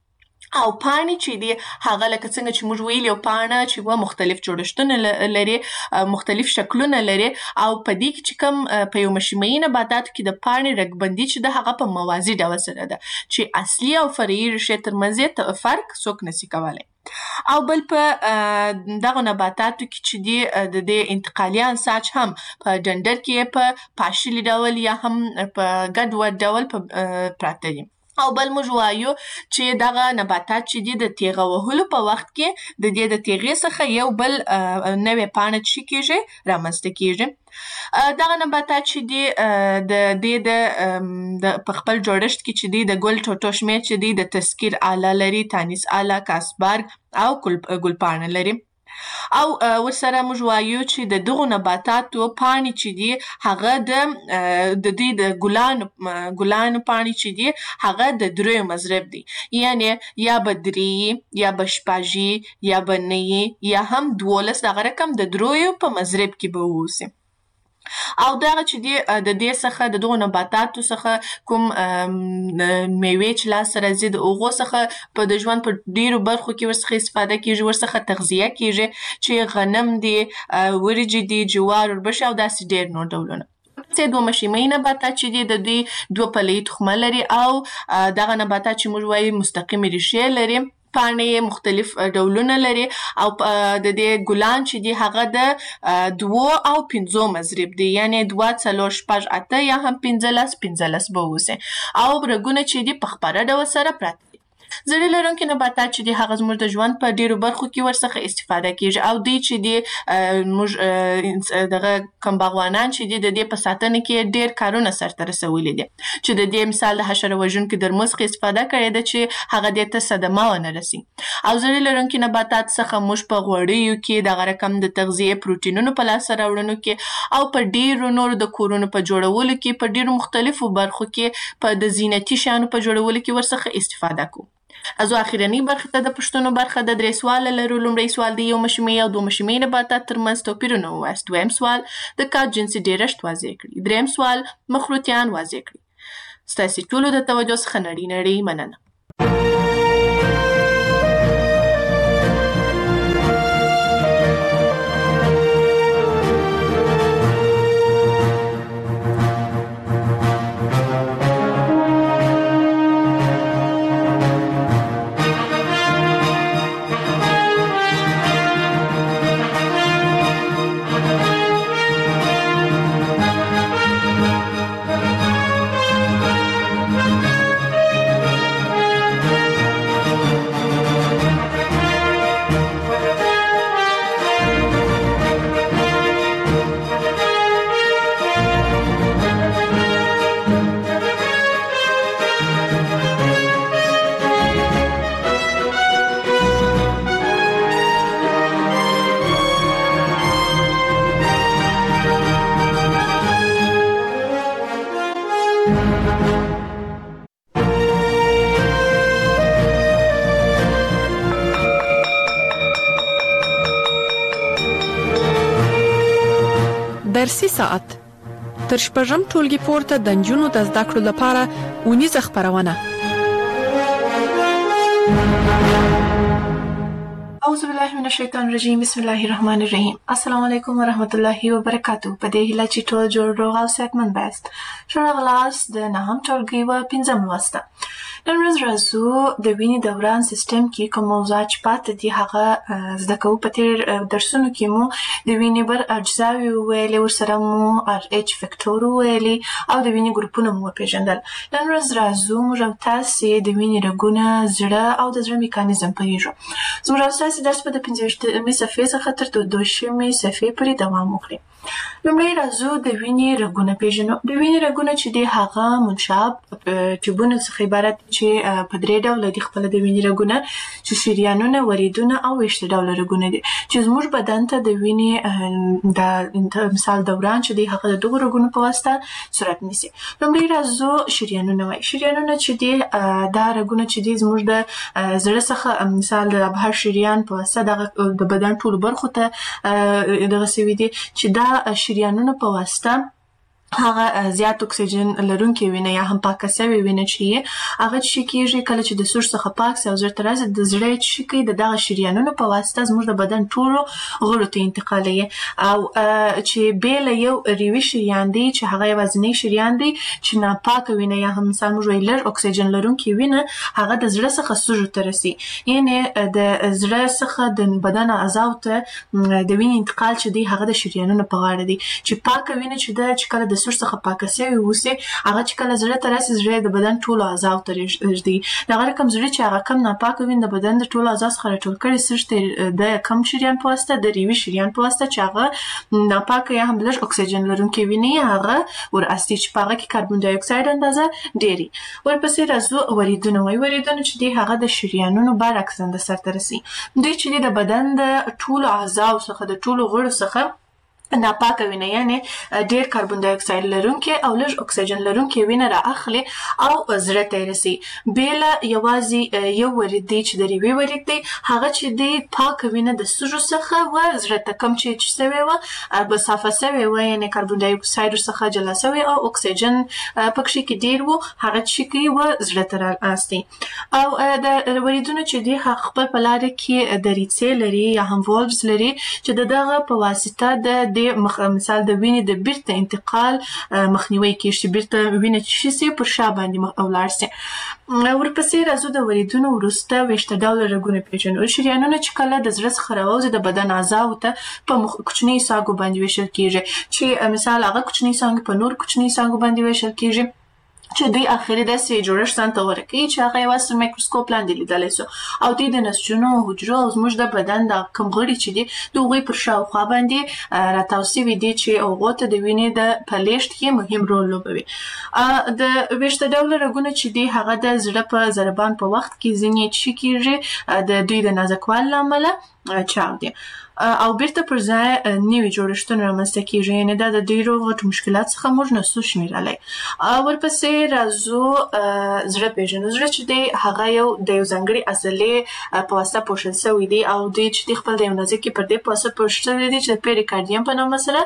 او پاڼې چې دي هغه لکه څنګه چې موږ ویلي پاڼه چې و مختلف جوړښتونه لري، مختلف شکلونه لري، او په دې کې چې کوم په یو مشیمیي نباتاتو کې د پاڼې رګبندي چې د هغه په موازي ډول سره ده چې اصلي او فرعي ریښې ترمنځ یې فرق څوک نشي کولی. او بل په دغه نباتاتو کې چې دي د دې انتقالي انساج هم په ډنډر کې په پاشلي ډول یا هم په ګډوډ ډول پراته دي. او بل موږ وایو چې دغه نباتات چې دي د تیغه وهلو په وخت کې د دې د تیغې څخه یو بل نوې پاڼه چې کېږي رامنځته کېږي. دغه نباتات چې دي د دې د په خپل جوړښت کې چې دي د ګل ټوټو شمېر چې دي د تذکیر آله لري، تانیس آله، کاسبارګ او ګلپاڼه لري. او ورسره موږ وایو چې د دغو نباتاتو پاڼې چې دي هغه د د دې د ګلانو ګلانو پاڼې چې دي هغه د دریو مضرب دي، یعنی یا به درې یا به شپږ یا به نه یا هم دولس، دغه رقم د دریو په مضرب کې به واوسي. او دغه چې دي د دې څخه د دغو نباتاتو څخه کوم میوې چې لاسته راځي د هغو څخه په د ژوند په ډیرو برخو کې ورڅخه استفاده کېږي، ورڅخه تغذیه کېږي چې غنم دي، وریجې دي، جوار، وربشې او داسې ډیر نور ډولونه. چې دوه مشیمیي نباتات چې دي د دوی دوه پله‌یي تخمه لري او دغه نباتات چې موږ وایو مستقیمې ریښې لري، پاڼې مختلف ډولونه لري او د دې ګلان چې دي هغه د دوو او پنځو مضرب دي، یعنی دوه، څلور، شپږ، اته یا هم پنځلس پنځلس به اوسي. او رګونه چې دي په خپره ډول سره پراته دي. زړې لرونکي نباتات چې دي هغه زموږ د ژوند په ډیرو برخو کې ورڅخه استفاده کېږي او دوی چې دي موږ دغه کوم باغوانان چې دي د دې په ساتنه کې ډیر کارونه سرته رسولي دي، چې د دې مثال د حشره وژونکي درمل څخه استفاده کړې ده چې هغه دې ته صدمه ونه رسي. او زړې لرونکي نباتات څخه موږ په غوړیو کې دغه رقم د تغذیې پروټینونو په لاسته راوړنو کې او په ډیرو نورو د کورونو په جوړولو کې په ډیرو مختلفو برخو کې په د زینتي شیانو په جوړولو کې ورڅخه استفاده کوو. ازو اخیرنی برخه ته د پښتنو برخه د درې سوال لرو. لومړی سوال د یو مشیمیي او دوه مشیمیي نباتات ترمنځ توپیرونه ووایاست. دویم سوال د کار جنسي ډیرښت واضح کړئ. دریم سوال مخروطیان واضح کړئ. ستاسې ټولو د توجه څخه نړۍ نړۍ مننه. درسي ساعت تر شپږم ټولګي پورته د نجونو د زده کړو لپاره اونیزه خپرونه. اعوذ بالله من الشیطان الرجیم، بسم الله الرحمن الرحیم. السلام علیکم ورحمت الله وبرکاتو. په دې هیله چې ټول جوړ روغ او صحتمند یاست. ښه راغلاست د نهم ټولګي و پنځم لوسته. نن ورځ راځو د وینې دوران سیستم کې کوم موضوعات چې پاتې دي هغه زده کوو. په تېر درسونو کې مو د وینې بر اجزاوې وویلې، ورسره مو ار ایچ فکټور وویلې او د وینې ګروپونه مو وپېژندل. نن ورځ راځو موږ او تاسې د وینې رګونه، زړه او د زړه میکانیزم پوهېږو. زموږ او ستاسې درس به د پنځه ویشتمې صفحې څخه تر دوه شلمې صفحې پورې دوام وکړي. لومړی راځو د وینې رګونه پېژنو. د وینې رګونه چې دي هغه منشاب ټیوبونو څخه عبارت چې په درې ډوله دي خپله د وینې رګونه، چې شریانونه، وریدونه او ویشته ډوله رګونه دي چې زموږ بدن ته د وینې د مثال دوران چې دی هغه د دغو رګونو په واسطه صورت نیسي. لومړی راځو شریانونه وایي. شریانونه چې دي دا رګونه چې دي زموږ د زړه څخه مثال د ابهر شریان په واسطه دغه د بدن ټولو برخو ته دغه سوي دي چې دا شریانونه په واسطه هغه زیات اکسیجن لرونکي وینه یا هم پاکه شوې وینه چې هغه چې کېږي کله چې د سوچ څخه پاک سي او زړه ته راځي د زړه چې کوي د دغه شریانونو په واسطه زموږ د بدن ټولو غړو ته انتقالوي او چې بیل یو ریوي شریان دی چې هغه یوازینی شریان دی چې ناپاکه وینه یا هم مثال موږ وایي لږ اکسیجن لرونکي وینه هغه د زړه څخه سوژو ته رسي یعنی د زړه څخه د بدن اعضاو ته د وینې انتقال چې دی هغه د شریانونو په غاړه دی چې پاکه وینه چې ده چې کله د سوچ څخه پاکه شوې وسي هغه چې کله زړه ته راسي زړه د بدن ټولو اعضاو ته رسېږي دغه رقم زړه چې هغه کم ناپاکه وینه د بدن د ټولو اعضاو څخه راټول کړي سوچ د کم شریان په واسطه د ریوي شریان په واسطه چې هغه ناپاکه یا هم لږ اکسیجن لرونکي وینه هغه ور اصلي چې په هغه کې کاربن ډای اکساید اندازه ډېري ورپسې راځو وریدونه وایي وریدونه چې دی هغه د شریانونو برعکس اندازه سرته رسي دوی چې د بدن د ټولو اعضاو څخه د ټولو غړو څخه ناپاکه وینه یعنی ډیر کاربن ډای اکساید لرونکي او لږ اکسیجن لرونکي وینه را اخلي او زړه ته رسي بیل یوازې یو ورید دی چې د ریوي ورید دی هغه چې دی پاکه وینه د سوژو څخه و زړه ته کم چې چې سوی و به صافه سوی و یعنی کاربن ډای اکساید څخه جلا سوی او اکسیجن پکې کې ډیر و هغه چې کوي و زړه ته راستي او د وریدونو چې دی خپل په لار کې د ریڅې لري یا هم والوز لري چې دغه په واسطه د مخ مثال د وینې د بیرته انتقال مخنیوي کوي چې بیرته وینه چې شي پر شا باندې ولاړ شي ورپسې راځو د وریدونو وروسته ویشته ډوله رګونه پیژنو شریانونه چې کله د زړه څخه راوځي د بدن اعضاو ته په کوچني ساګو باندې ویشل کیږي چې مثال هغه کوچني ساګ په نور کوچني ساګو باندې ویشل کیږي چې دوی اخري داسې جوړښت ځانته ورکوي چې هغه یوازې میکروسکوپ لاندې لیدلی سو او دوی د نسجونو حجرو او زموږ د بدن د کوم غړي چې دي د هغوی پر شاوخوا باندې راتاو سوي دي چې هغو ته د وینې د په لیږد کې مهم رول لوبوي د ویشته ډوله رګونه چې دي هغه د زړه په ضربان په وخت کې ځینې څه کیږي د دوی د نازکوالي له امله چاودي او بیرته پر ځای نوي جوړښتونه رامنځته کیږي یعنې دا د ډېرو غټو مشکلات څخه موږ نسو شمیرلی ورپسې راځو زړه پیژنو زړه چې دی هغه یو د یو ځانګړي عضلې په واسطه پوښل سوی دی او دوی چې دی خپل د یو نازکي پردې په واسطه پوښل سوی دی چې د پیریکارډیم په نامه سره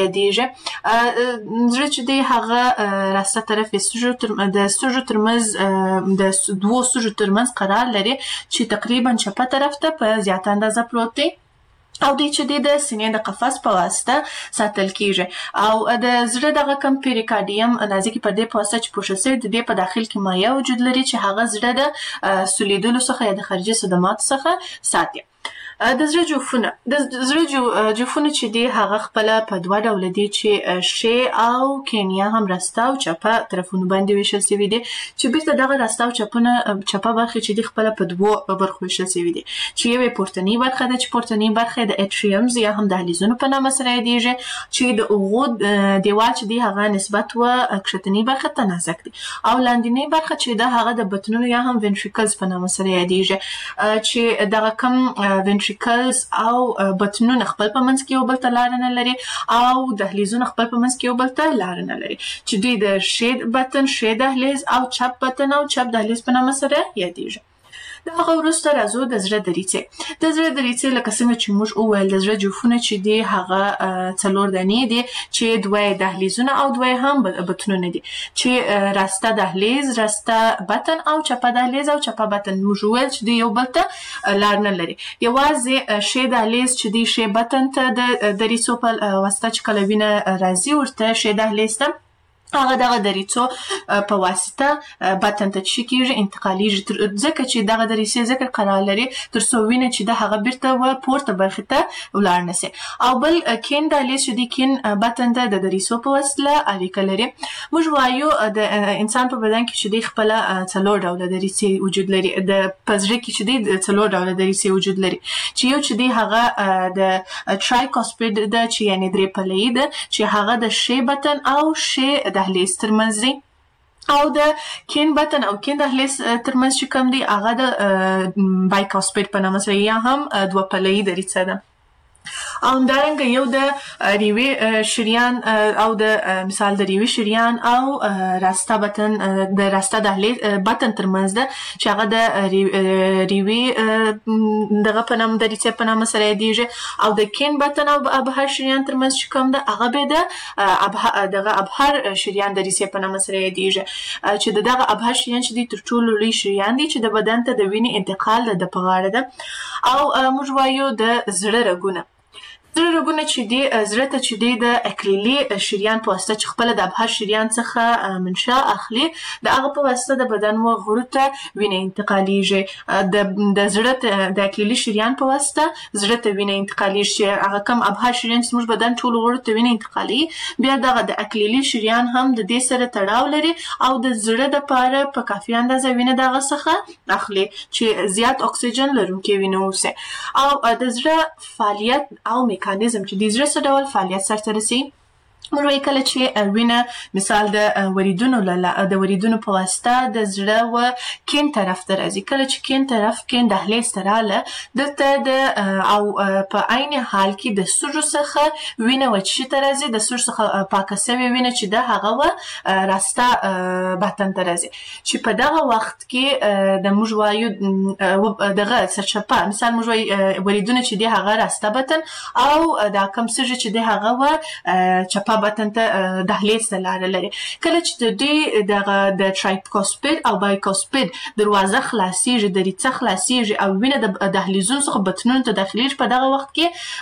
یادیږي زړه چې دی هغه راسته طرف د سوژو ترمنځ د دوو سوژو ترمنځ قرار لري چې تقریبا چپه طرف ته په زیاته اندازه پروت دی او دوی چې دی د سینې د قفس په واسطه ساتل کیږي او د زړه دغه کم پیریکارډیم نازکي پردې په واسطه چې پوښل سوی د دې په داخل کې مایع وجود لري چې هغه زړه د سولیدلو څخه یا د خارجي صدماتو څخه ساتي د زړه جوفونه د زړه جوفونه چې دی هغه خپل په دوه ډوله دي چې شی او کینیا هم راسته او چپه طرفونو باندې ویشل سوي دي چې بیرته دغه راسته او چپونه چپه برخه چې دی خپل په دوه برخو ویشل سوي دي چې یوه پورتنی برخه ده چې پورتنی برخه د اټریومز یا هم دهلیزونو په نامه سره یادیږي چې د اوغو دیوال چې دی هغه نسبت و کښتنی برخه ته نازک دي او لاندینی برخه چې ده هغه د بطنونو یا هم وینټریکلز په نامه سره یادیږي چې دغه کم وینټریکلز او بطنونه خپل په منځ کې یو بل ته لار نه لري او دهلیزونه خپل په منځ کې یو بل ته لار نه لري چې دوی د شید بطن شید دهلیز او چپ بطن او چپ دهلیز په نامه سره یادیږي د هغه وروسته راځو د زړه دریڅې د زړه دریڅې لکه څنګه چې موږ وویل د زړه جوفونه چې دي هغه څلور دانې دي چې دوه دهلیزونه او دوه هم بطنونه دي چې راسته دهلیز راسته بطن او چپه دهلیز او چپه بطن موږ وویل چې دی یو بل ته لار نه لري یوازې شی دهلیز چې دی شی بطن ته د دریڅو په واسطه چې کله وینه راځي ورته شی دهلیز ته هغه دغه دریڅو په واسطه بطن ته چې کیږي انتقالیږي ځکه چې دغه دریڅې ځکه قرار لري تر څو وینه چې د هغه بیرته و پورته برخې ته ولاړ نشي او بل کین دهلیز چې دی کین بطن ته د دریڅو په وسیله اړیکه لري موږ وایو د انسان په بدن کې چې دی خپل څلور ډوله دریڅې وجود لري د پزړه کې چې دی څلور ډوله دریڅې وجود لري چې یو چې دی هغه د ټرایکاسپید د چې یعنی درې پلې ده چې هغه د شی بطن او شی دهلیز ترمنځ دی او د کین بطن او کین دهلیز ترمنځ چې کوم دی هغه د بایکاسپید په نامه سره یا هم دوه پلې دریڅه ده او همدارنګه یو د ریوي شریان او د مثال د ریوي شریان او راسته بطن د راسته دهلیز بطن ترمنځ ده چې هغه د ریوي دغه په نامه د ریڅې په نامه سره یادیږي او د کین بطن او ابهار شریان ترمنځ چې کوم ده هغه به د دغه ابهار شریان د ریڅې په نامه سره یادیږي چې دغه ابهار شریان چې دی تر ټولو لوی شریان دی چې د بدن ته د وینې انتقال د په غاړه ده او موږ وایو د زړه رګونه زړه رګونه چې دی زړه ته چې دی د اکلیلي شریان په واسطه چې خپل د ابهار شریان څخه منشأ اخلي د هغه په واسطه د بدن و غړو ته وینه انتقالیږي د د زړه د اکلیلي شریان په واسطه زړه ته وینه انتقالیږي هغه کم ابهار شریان چې موږ بدن ټول غړو ته وینه انتقالي بیا دغه د اکلیلي شریان هم د دې سره تړاو لري او د زړه د پاره په کافي اندازه وینه دغه څخه اخلي چې زیات اکسیجن لرونکي وینه اوسه او د زړه فعالیت او میکانیزم چې د زړه څه ډول فعالیت سرته رسي موږ وایو کله چې وینه مثال د وریدونو د وریدونو په واسطه د زړه و کین طرف ته راځي کله چې کین طرف کین دهلیز ته راله دلته د او په عین حال کې د سږو څخه وینه وچې ته راځي د سږو څخه پاکه سوې وینه چې د هغه و راسته بطن ته راځي چې په دغه وخت کې د موږ وایو دغه سرچپه مثال موږ وایو وریدونه چې دی هغه راسته بطن او دا کم سږي چې دی هغه و چپه بطن ته دهلیز ته لاره لري کله چې د دې دغه د ټرایکوسپید او بایکوسپید دروازه خلاصیږي د ریڅه خلاصیږي او وینه د دهلیزونو څخه بطنونو ته داخليږي په دغه وخت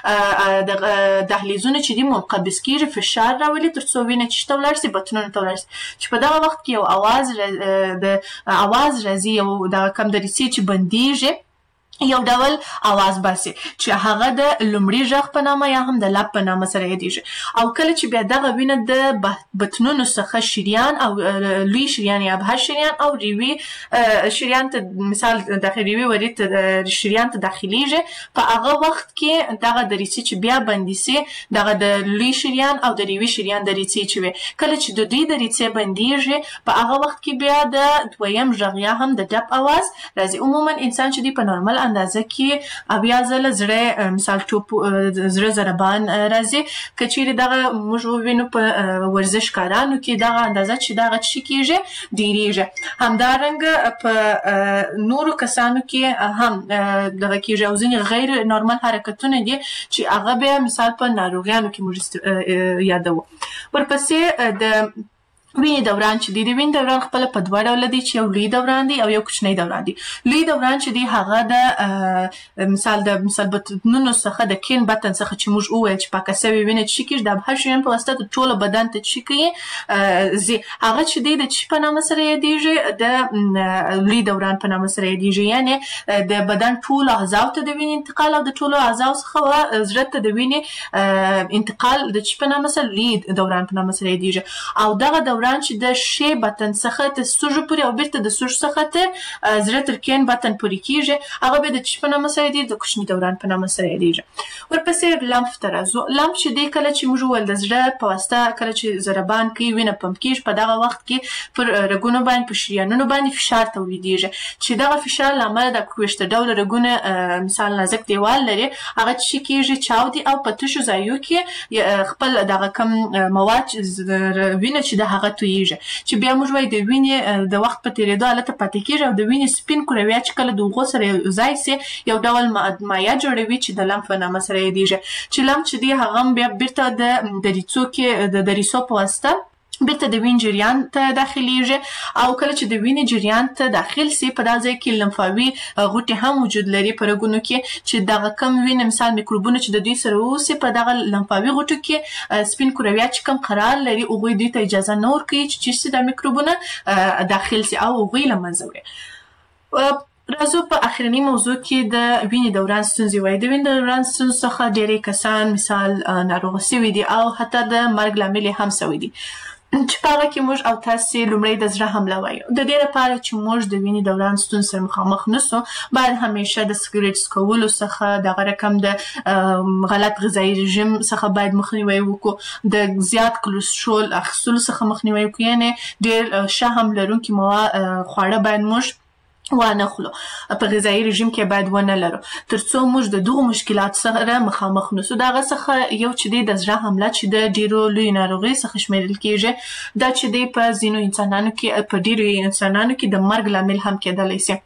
کې د دهلیزونو چې دی منقبض کیږي فشار راولي ترڅو وینه چې ته ولرسي بطنونو ته ولرسي چې په دغه وخت کې یو आवाज د आवाज راځي او د کم د ریڅې چې بنديږي یو ډول आवाज باسي چې هغه د لومړي ژغ په نامه یا هم د لب په نامه سره یادیږي او کله چې بیا دغه وینه د بطنونو څخه شریان او لوی شریان یا ابهار شریان او ریوي شریان ته مثال داخلي ریوي ورید شریان ته داخليږي په هغه وخت کې دغه د ریڅې چې بیا بنديسي دغه د لوی شریان او د ریوي شریان د ریڅې چې وي کله چې د دوی د ریڅې بنديږي په هغه وخت کې بیا د دویم ژغ یا هم د ډب आवाज راځي عموما انسان چې دی په نورمال اندازه کې بیا زله زړه مثال ټوپ زړه ضربان راځي کچېری دغه موږ وینو په ورزش کارانو کې دغه اندازه چې دغه چی کېږي ډیریږي همدارنګه په نورو کسانو کې هم دغه کېږي او ځینې غیر نورمال حرکتونه دي چې هغه به مثال په ناروغیانو کې موږ یادو ورپسې د وینې دوران چې دی د وینې دوران خپل په دوه ډول دي چې یو لوی دوران دی او یو کوچنی دوران دی لوی دوران چې دی هغه د مثال د مثال بطنونو څخه د کین بطن څخه چې موږ وویل چې پاکه سوې وینه چې کېږي د ابهار شریان په واسطه د ټول بدن ته چې کوي زی هغه چې دی د چی په نامه سره یادیږي د لوی دوران په نامه سره یادیږي یعنی د بدن ټول اعضاء ته د وینې انتقال او د ټول اعضاء څخه زړه ته د وینې انتقال د چی په نامه سره لوی دوران په نامه سره یادیږي او دغه دوران چې د شی بطن څخه ته سږو پورې او بیرته د سږو څخه ته زړه تر کین بطن پورې کیږي هغه به د چی په نامه سره دی د کوچنی دوران په نامه سره یادیږي ورپسې لمف ته راځو لمف چې دی کله چې موږ ول د زړه په واسطه کله چې ضربان کوي وینه پمپ کیږي په دغه وخت کې پر رګونو باندې په شریانونو باندې فشار تولیدېږي چې دغه فشار لامل د کوښت ډول رګونه مثال نازک دیوال لري هغه چې کیږي چاودي او په تشو ځایو کې خپل دغه کم مواد وینه چې د هغه تویږي چې بیا موږ وایو د وینې د وخت په تیریدو حالت پاتې کیږي او د وینې سپین کرویا چې کله د اوغو سره ځای سي یو ډول مایع جوړوي چې د لمف په نامه سره یادیږي چې لمف چې دی هغه بیا بیرته د ریڅو کې د ریڅو په واسطه بیرته د وینې جریان ته داخليږي او کله چې د وینې جریان ته داخل سي په دغه ځای کې لمفاوي غوټې هم وجود لري په رګونو کې چې دغه کم وینې مثال میکروبونه چې د دوی سره اوسي په دغه لمفاوي غوټو کې سپین کرویا چې کم قرار لري هغوی دوی ته اجازه نه ورکوي چې د میکروبونه داخل سي او هغوی له منځه وړي راځو په اخرنی موضوع کې د وینې دوران ستونزې وایي د وینې دوران ستونزو څخه ډېری کسان مثال ناروغه سوي دي او حتی د مرګ لامل هم سوي دي چې په هغه کې موږ او تاسې لومړی د زړه حمله وایو د دې لپاره چې موږ د وینې دوران ستونزې سره مخامخ نسو باید همیشه د سګریټ څکولو څخه دغه رقم د غلط غذایي رژیم څخه باید مخنیوی وکړو د زیات کلسترول اخیستلو څخه مخنیوی وکړو یعنې ډېر شحم لرونکي مواد خواړه باید موږ وانه خلو په غذایی رژیم کې باید ونه لرو ترڅو موږ د دغو مشکلات سره مخامخ نشو. دا غڅخه یو چې دی د زړه حمله چې د ډیرو لوی ناروغي څخه شمیرل کیږي دا چې دی په ځینو انسانانو کې په ډیرو انسانانو کې د مرګ لامل هم کېدلی شي.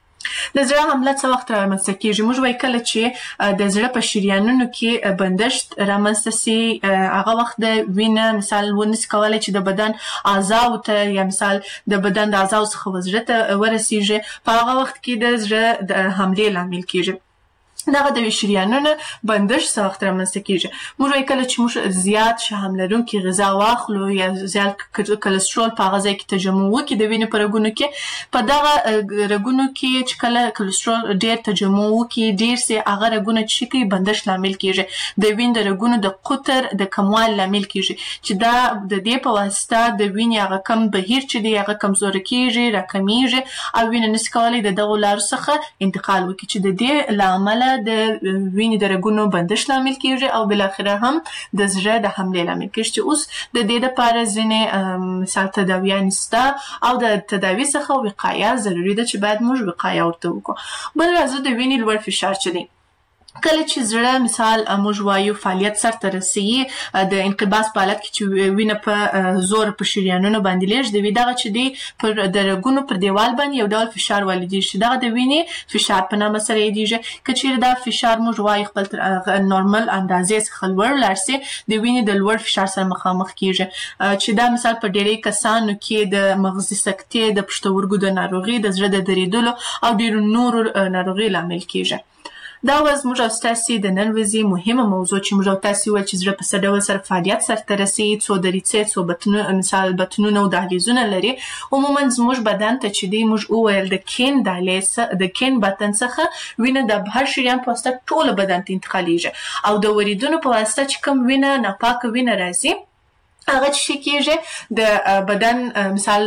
د زړه حمله څه وخت رامنځته کیږي؟ موږ وایي کله چې د زړه په شریانونو کې بندښت رامنځته سي هغه وخت د وینه مثال ونس کولای چې د بدن اعضاو ته یا مثال د بدن د اعضاو څخه وزړه ته ورسیږي په هغه وخت کې د زړه د حملې لامل کیږي. دغه د شریانونو بندښت څه وخت رامنځته کیږي؟ موږ وایي کله چې موږ زیات شحم لرونکي غذا واخلو یا زیات کلسترول په هغه ځای کې تجمع وکړي د وینې په رګونو کې په دغه رګونو کې چې کله کلسترول ډېر تجمع وکړي ډېر سي هغه رګونه چې کوي بندښت لامل کیږي د وینې د رګونو د قطر د کموالي لامل کیږي چې دا د دې په واسطه د وینې هغه کم بهیر چې دی هغه کمزوري کیږي راکمیږي او وینه نس کولای د دغه لارو څخه انتقال وکړي چې د دې لامل د وینې د رګونو بندښت لامل کیږي او بل اخره هم د زړه د حملې لامل کیږي چې اوس د دې لپاره ځینې مثال تداویان شته او د تداوی څخه وقایه ضروري ده چې باید موږ وقایه ورته وکړو. بل راځو د وینې لوړ فشار چې دی کله چې زړه مثال موږ وایو فعالیت سرته رسوي د انقباض په حالت کې چې وینه په زور په شریانونو باندې لیږدوي دغه چې دی پر د رګونو پر دیوال باندې یو ډول فشار والیدېږي چې دغه د وینې فشار په نامه سره یادېږي. که چیرې دا فشار موږ وایو خپل تر نورمال اندازې څخه لوړ لاړ سي د وینې د لوړ فشار سره مخامخ کیږي چې دا مثال په ډېری کسانو کې د مغزي سکتې د پښتورګو د ناروغي د زړه د دریدلو او ډېرو نورو ناروغي لامل کیږي. دا وز موږ او ستاسې د نن ورځې مهمه موضوع چې موږ او تاسې وویل چې زړه په څه ډول سره فعالیت سرته رسوي څو دریڅې څو بطنونه مثال بطنونه او دهلیزونه لري. عموما زموږ بدن ته چې دی موږ وویل د کین دهلیز د کین بطن څخه وینه د هر شریان په واسطه ټول بدن ته انتقالیږي او د وریدونو په واسطه چې کوم وینه ناپاکه وینه راځي هغه چې کېږي د بدن مثال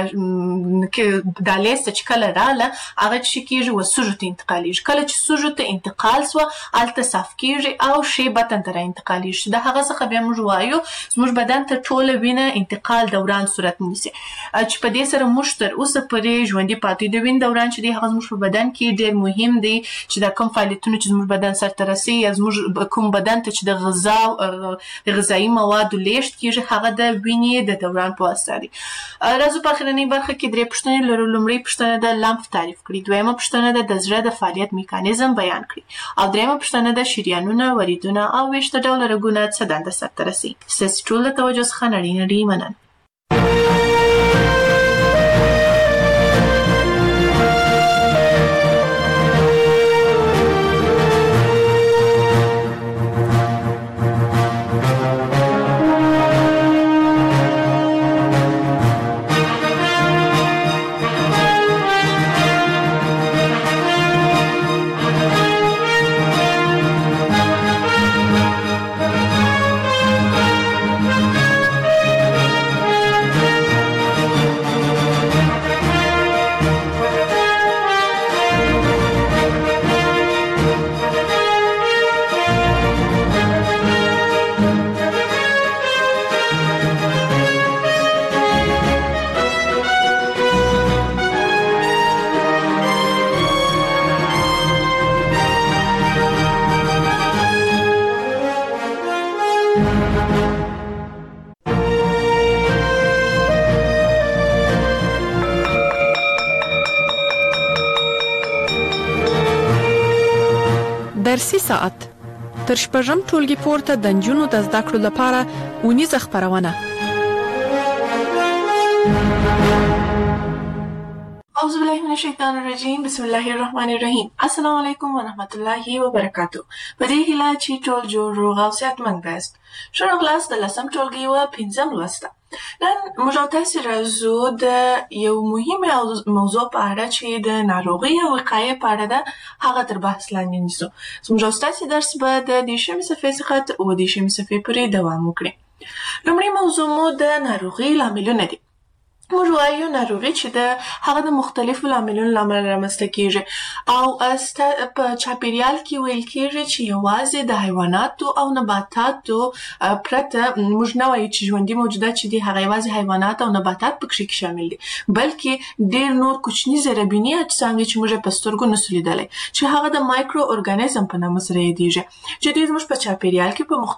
دهلیز ته چې کله راغله هغه چې کېږي و سږو ته انتقالیږي. کله چې سږو ته انتقال سوه هلته صاف کېږي او ښي بطن ته را انتقالیږي. د هغه څخه بیا موږ وایو زموږ بدن ته ټوله وینه انتقال دوران صورت نیسي چې په دې سره موږ تر اوسه پورې ژوندي پاتې د وینې دوران چې دی هغه زموږ په بدن کې ډېر مهم دی چې دا کوم فعالیتونه چې زموږ بدن سرته رسوي یا زموږ کوم بدن ته چې د غذا غذایي موادو لیږد کېږي هغه د وینې د دوران په واسطه دی. راځو په اخرنۍ برخه کې درې پوښتنې لرو. لومړۍ پوښتنه د لمف تعریف کړي، دویمه پوښتنه د د زړه د فعالیت میکانیزم بیان کړي او دریمه پوښتنه د شریانونه وریدونه او ویښته ډوله رګونه څه دنده سرته رسوي. ستاسې ټول د توجه څخه نړۍ نړۍ مننه. درسي ساعت تر شپږم ټولګي پورته د نجونو د زده کړو لپاره اونیزه خپرونه. اعوذ بالله من الشیطان الرجیم بسم الله الرحمن الرحیم. السلام علیکم ورحمت الله وبرکاتو. په دې هیله چې ټول جوړ روغ او صحتمند یاست. ښه راغلاست د لسم ټولګي یوه پنځم لوسته. نن موږ او تاسې راځو د یو مهمه موضوع په اړه چې د ناروغۍ او وقایې په اړه ده هغه تر بحث لاندې نیسو. زموږ او ستاسې درس به د دېرشمې صفحې څخه تر اووه دېرشمې صفحې پورې دوام وکړي. لومړی موضوع مو د ناروغۍ لاملونه دي. موږ وایو ناروغي چې د هغه د مختلفو لاملونو له امله رامنځته کیږي او ستا په چاپیریال کې ویل کیږي چې یوازې د حیواناتو او نباتاتو پرته موږ نه وایو چې ژوندي موجودات چې دي هغه یوازې حیوانات او نباتات پکې کې شامل دي بلکې ډېر نور کوچني زربیني اجسام چې موږ په سترګو نسو لیدلی چې هغه د مایکرو ارګانیزم په نامه سره یادیږي چې دوی زموږ په چاپیریال کې په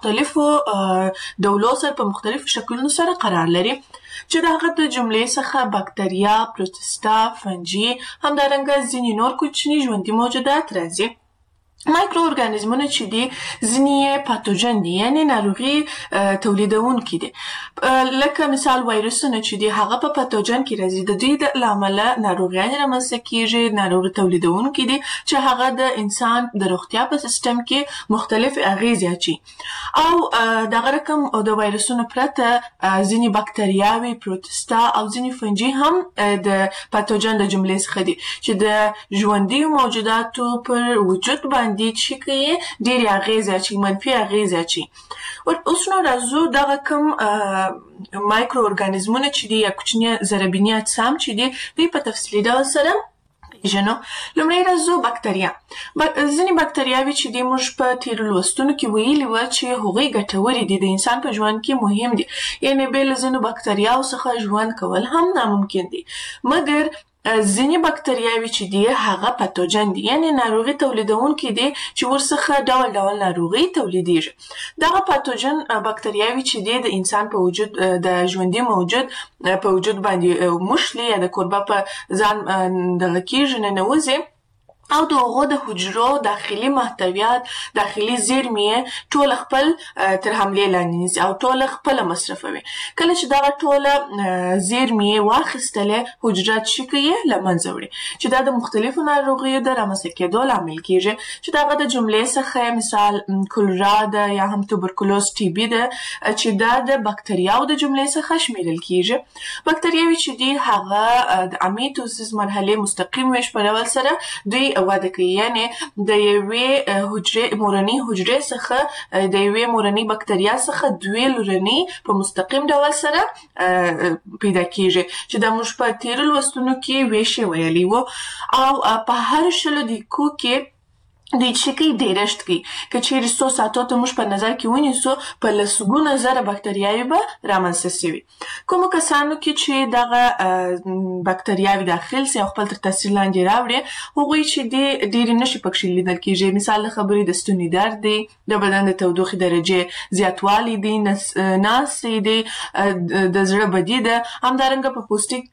مختلفو ډولو سره په مختلفو شکلونو سره قرار لري چې د هغه د جملې څخه باکتریا، پروتستا، فنجي همدارنګه ځینې نور کوچني ژوندي موجودات راځي. مایکرو ارګانیزمونه چې دي ځینې یې پاتوجن دي یعنې ناروغي تولیدونکي دي لکه مثال وایرسونه چې دي هغه په پاتوجن کې راځي د دوی له امله ناروغیانې رامنځته کیږي ناروغي تولیدونکي دي چې هغه د انسان د روغتیا په سیستم کې مختلف اغیزې اچوي او دغه رقم د وایرسونو پرته ځینې باکتریاوې پروتستا او ځینې فنجي هم د پاتوجن د جملې څخه دي چې د ژوندي موجوداتو پر وجود باندې دي چې کوي ډېرې اغیزې اچوي منفي اغیزې اچوي اوس نو راځو دغه کوم مایکرو ارګانیزمونه چې دي یا کوچني زربیني اجسام چې دي دوی په تفصیلي ډول سره پیژنو. لومړی راځو باکتریا. ځینې باکتریاوې چې دي موږ په تېرو لوستونو کې ویلي وه چې هغوی ګټورې دي د انسان په ژوند کې مهم دي یعنې بې له ځینو باکتریاوو څخه ژوند کول هم ناممکن دي مګر ځینې باکتریاوې چې دي هغه پاتوجن دي یعنې ناروغي تولیدونکي دي چې ورڅخه ډول ډول ناروغي تولیدیږي دغه پاتوجن باکتریاوې چې دي د انسان په وجود د ژوندي موجود په وجود باندې مشلي یا د کوربه په ځان دغه کیږي ننوځي او د هغو د حجرو داخلي محتویات داخلي زیرمې ټول خپل تر حملې لاندې نیسي او ټول خپل مصرفوي کله چې دغه ټوله زیرمې واخیستلې حجره څه کوي له منځه وړي چې دا د مختلفو ناروغیو د رامنځته کېدو لامل کیږي چې دغه د جملې څخه مثال کولرا ده یا هم توبرکلوز ټي بي ده چې دا د باکتریاو د جملې څخه شمیرل کیږي باکتریاوې چې دي هغه د امیټوسیس مرحلې مستقیم ویش په ډول سره دوی وده کوي یعنې د یوې حجرې مورنۍ حجرې څخه د یوې مورنۍ باکتریا څخه دوې لورنۍ په مستقیم ډول سره پیدا کیږي چې دا موږ په تېرو لوستونو کې ویشې ویلي وو او په هر شلو دقیقو کې دوی چې کوي ډېرشت کوي که چیرې څو ساعتو ته موږ په نظر کې ونیسو په لسګونه زره باکتریاوې به رامنځته سوي کومو کسانو کې چې دغه باکتریاوې داخل سي او خپل تر تاثیر لاندې راوړي هغوی چې دي ډېرې نښې پکښې لیدل کېږي مثال د خبرې د ستوني درد دی د بدن د تودوخې درجې زیاتوالی دی ناستې دی د زړه بدي ده همدارنګه په پوستکي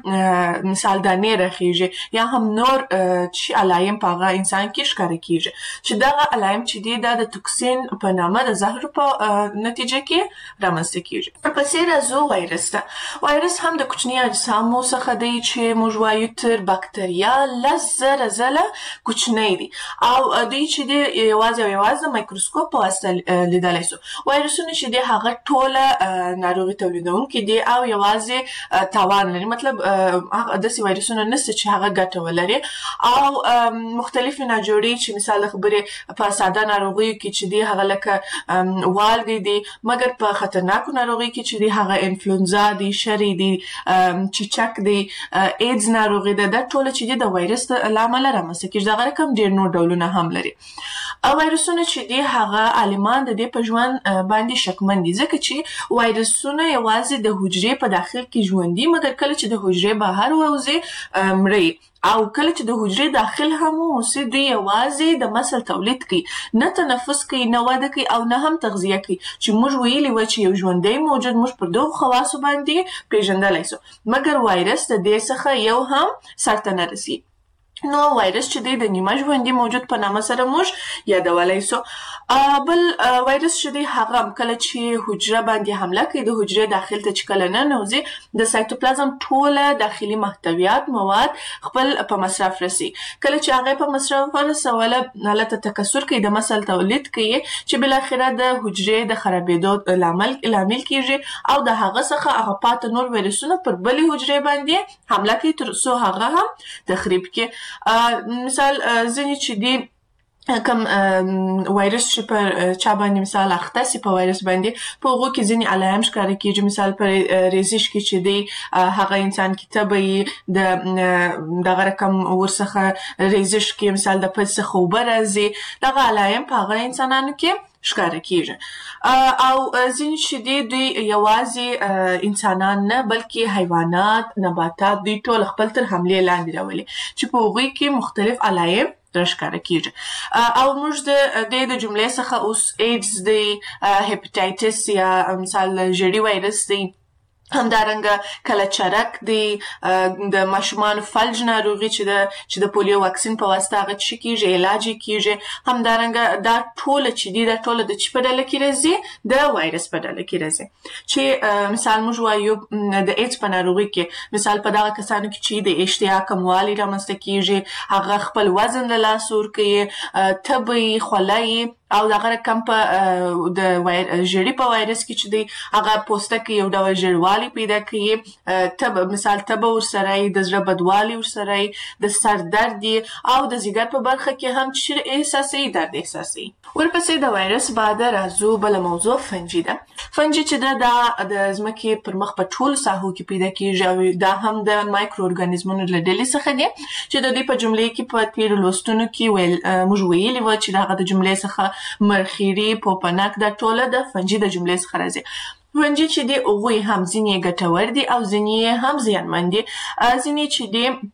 کې مثال دانې راخیږي یا هم نور چې علایم په هغه انسان کې ښکاره کېږي چې دغه علایم چې دي دا د توکسین په نامه د زهر په نتیجه کې رامنځته کېږي. ورپسې راځو وایرس ته. وایرس هم د کوچني اجسامو څخه دی چې موږ وایو تر باکتریا لس زره ځله کوچنی دي او دوی چې دي یوازې او یوازې د مایکروسکوپ په واسطه لیدلی سو. وایرسونه چې دي هغه ټوله ناروغي تولیدونکي دي او یوازې تاوان لري مطلب داسې وایرسونه نشته چې هغه ګټه ولري او مختلفې ناجوړې چې مثال د خبرې په ساده ناروغیو کې چې دي هغه لکه والګې دي مګر په خطرناکو ناروغیو کې چې دي هغه انفلونزا دي شری دي چیچک دي ایډز ناروغي ده دا ټوله چې دي د وایرس له امله رامنځته کېږي دغه رقم ډېر نور ډولونه هم لري. وایرسونه چې دي هغه عالمان د دې په ژوند باندې شکمن دي ځکه چې وایرسونه یوازې د حجرې په داخل کې ژوند دي مګر کله چې د حجرې بهر ووځي مړه او کله چې د حجرې داخل هم اوسي دوی یوازې د مسل تولید کوي نه تنفس کوي نه وده کوي او نه هم تغذیه کوي چې موږ ویلي وو چې یو ژوندی موجود موږ پر دغو خواصو باندې پیژندلی سو مګر وایرس د دې څخه یو هم سرته نه رسي. نو وایرس چې دی د نیمه ژوندي موجود په نامه سره موږ یادولی سو. بل وایرس چې دی هغه کله چې حجره باندې حمله کوي د حجرې داخل ته چې کله ننوځي د سایتوپلازم ټوله داخلي محتویات مواد خپل په مصرف رسي کله چې هغه په مصرف ورسوله هلته تکثر کوي د مسل تولید کوي چې بالاخره د حجرې د خرابېدو لامل کیږي او د هغه څخه هغه پاته نور ویروسونه پر بلې حجرې باندې حمله کوي تر څو هغه هم تخریب کړي. مثال ځینې چې دي کم وایرس چې په چا باندې مثال اخته سي په وایرس باندې په هغو کې ځینې علایم ښکاره کېږي. مثال په ریزش کې چې دی هغه انسان کې تبه د دغه رقم ورڅخه ریزش کې مثال د پد څخه اوبه راځي دغه علایم په هغه انسانانو کې ښکاره کېږي. او ځینې چې دی دوی یوازې انسانان نه بلکې حیوانات نباتات دوی ټول خپل تر حملې لاندې راولي چې په هغوی کې مختلف علایم راښکاره کېږي. او موږ د دې د جملې څخه اوس ایډز دی، هپاټایټس یا مثال ژیړي وایرس دی، همدارنګه کله چرک دی، د ماشومانو فلج ناروغي چې د چې د پولیو واکسین په واسطه هغه څه کېږي علاج یې کېږي. همدارنګه دا ټوله چې دي دا ټوله د چې په ډله کې راځي د وایرس په ډله کې راځي چې مثال موږ وایو د ایډز په ناروغي کې مثال په دغه کسانو کې چې د اشتها کموالی رامنځته کېږي، هغه خپل وزن له لاسه ورکوي، تبه یې، خوله یې، او دغه رقم په د ژیړي په وایرس کې چې دی هغه پوستکی یو ډول ژیړوالی پیدا کوي، تبه مثال تبه ورسره یي، د زړه بدوالی ورسره یي، د سر درد یي، او د ځیګر په برخه کې هم چې احساسوي درد احساسوي. ورپسې د وایرس بعد راځو بله موضوع فنجي ده. فنجي چې ده دا د ځمکې پر مخ په ټولو ساحو کې پیدا کېږي او دا هم د مایکرو ارګانیزمونو له ډلې څخه دی چې د دوی په جملې کې په تېرو لوستونو کې ویل موږ ویلي وه چې دغه د جملې څخه مرخیړي، پوپنک دا ټوله د فنجي د جملې څخه راځي. فنجي چې دی هغوی هم ځینې ګټور دي او ځینې هم زیانمن دي. ځینې چې دی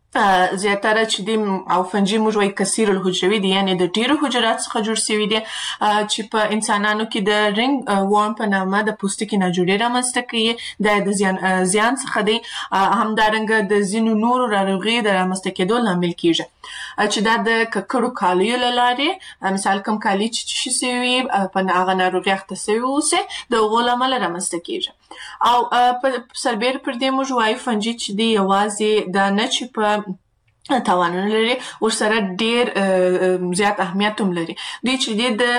زیاتره چې دی او فنجي موږ وایي کثیر الحجروي دي، یعنې د ډېرو حجرات څخه جوړ شوي دي چې په انسانانو کې د رنګ وارم په نامه د پوستکي ناجوړي رامنځته کوي، دا د زیان زیان څخه دی. همدارنګه د ځینو نورو ناروغیو د رامنځته کېدو لامل کېږي چې دا د ککړو کالیو له لارې مثال کوم کالي چې څه شوي وي په هغه ناروغي اخته سوي اوسي د هغو له امله رامنځته کېږي. او په سربیره پر دې موږ وایو فنجي چې دی یوازې دا نه چې په تاوانونه لري، ورسره ډیر زیات اهمیت هم لري. دوی چې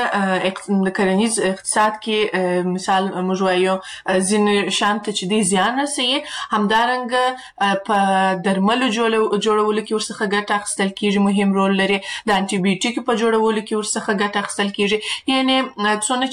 دی د کرنیز اقتصاد کې مثال موږ وایو ځینې شیانو ته چې دی زیان رسوي، همدارنګه په درملو جوړولو کې ورڅخه ګټه اخیستل کېږي، مهم رول لري. د انټي بیوټیکو په جوړولو کې ورڅخه ګټه اخیستل کېږي، یعنې څونه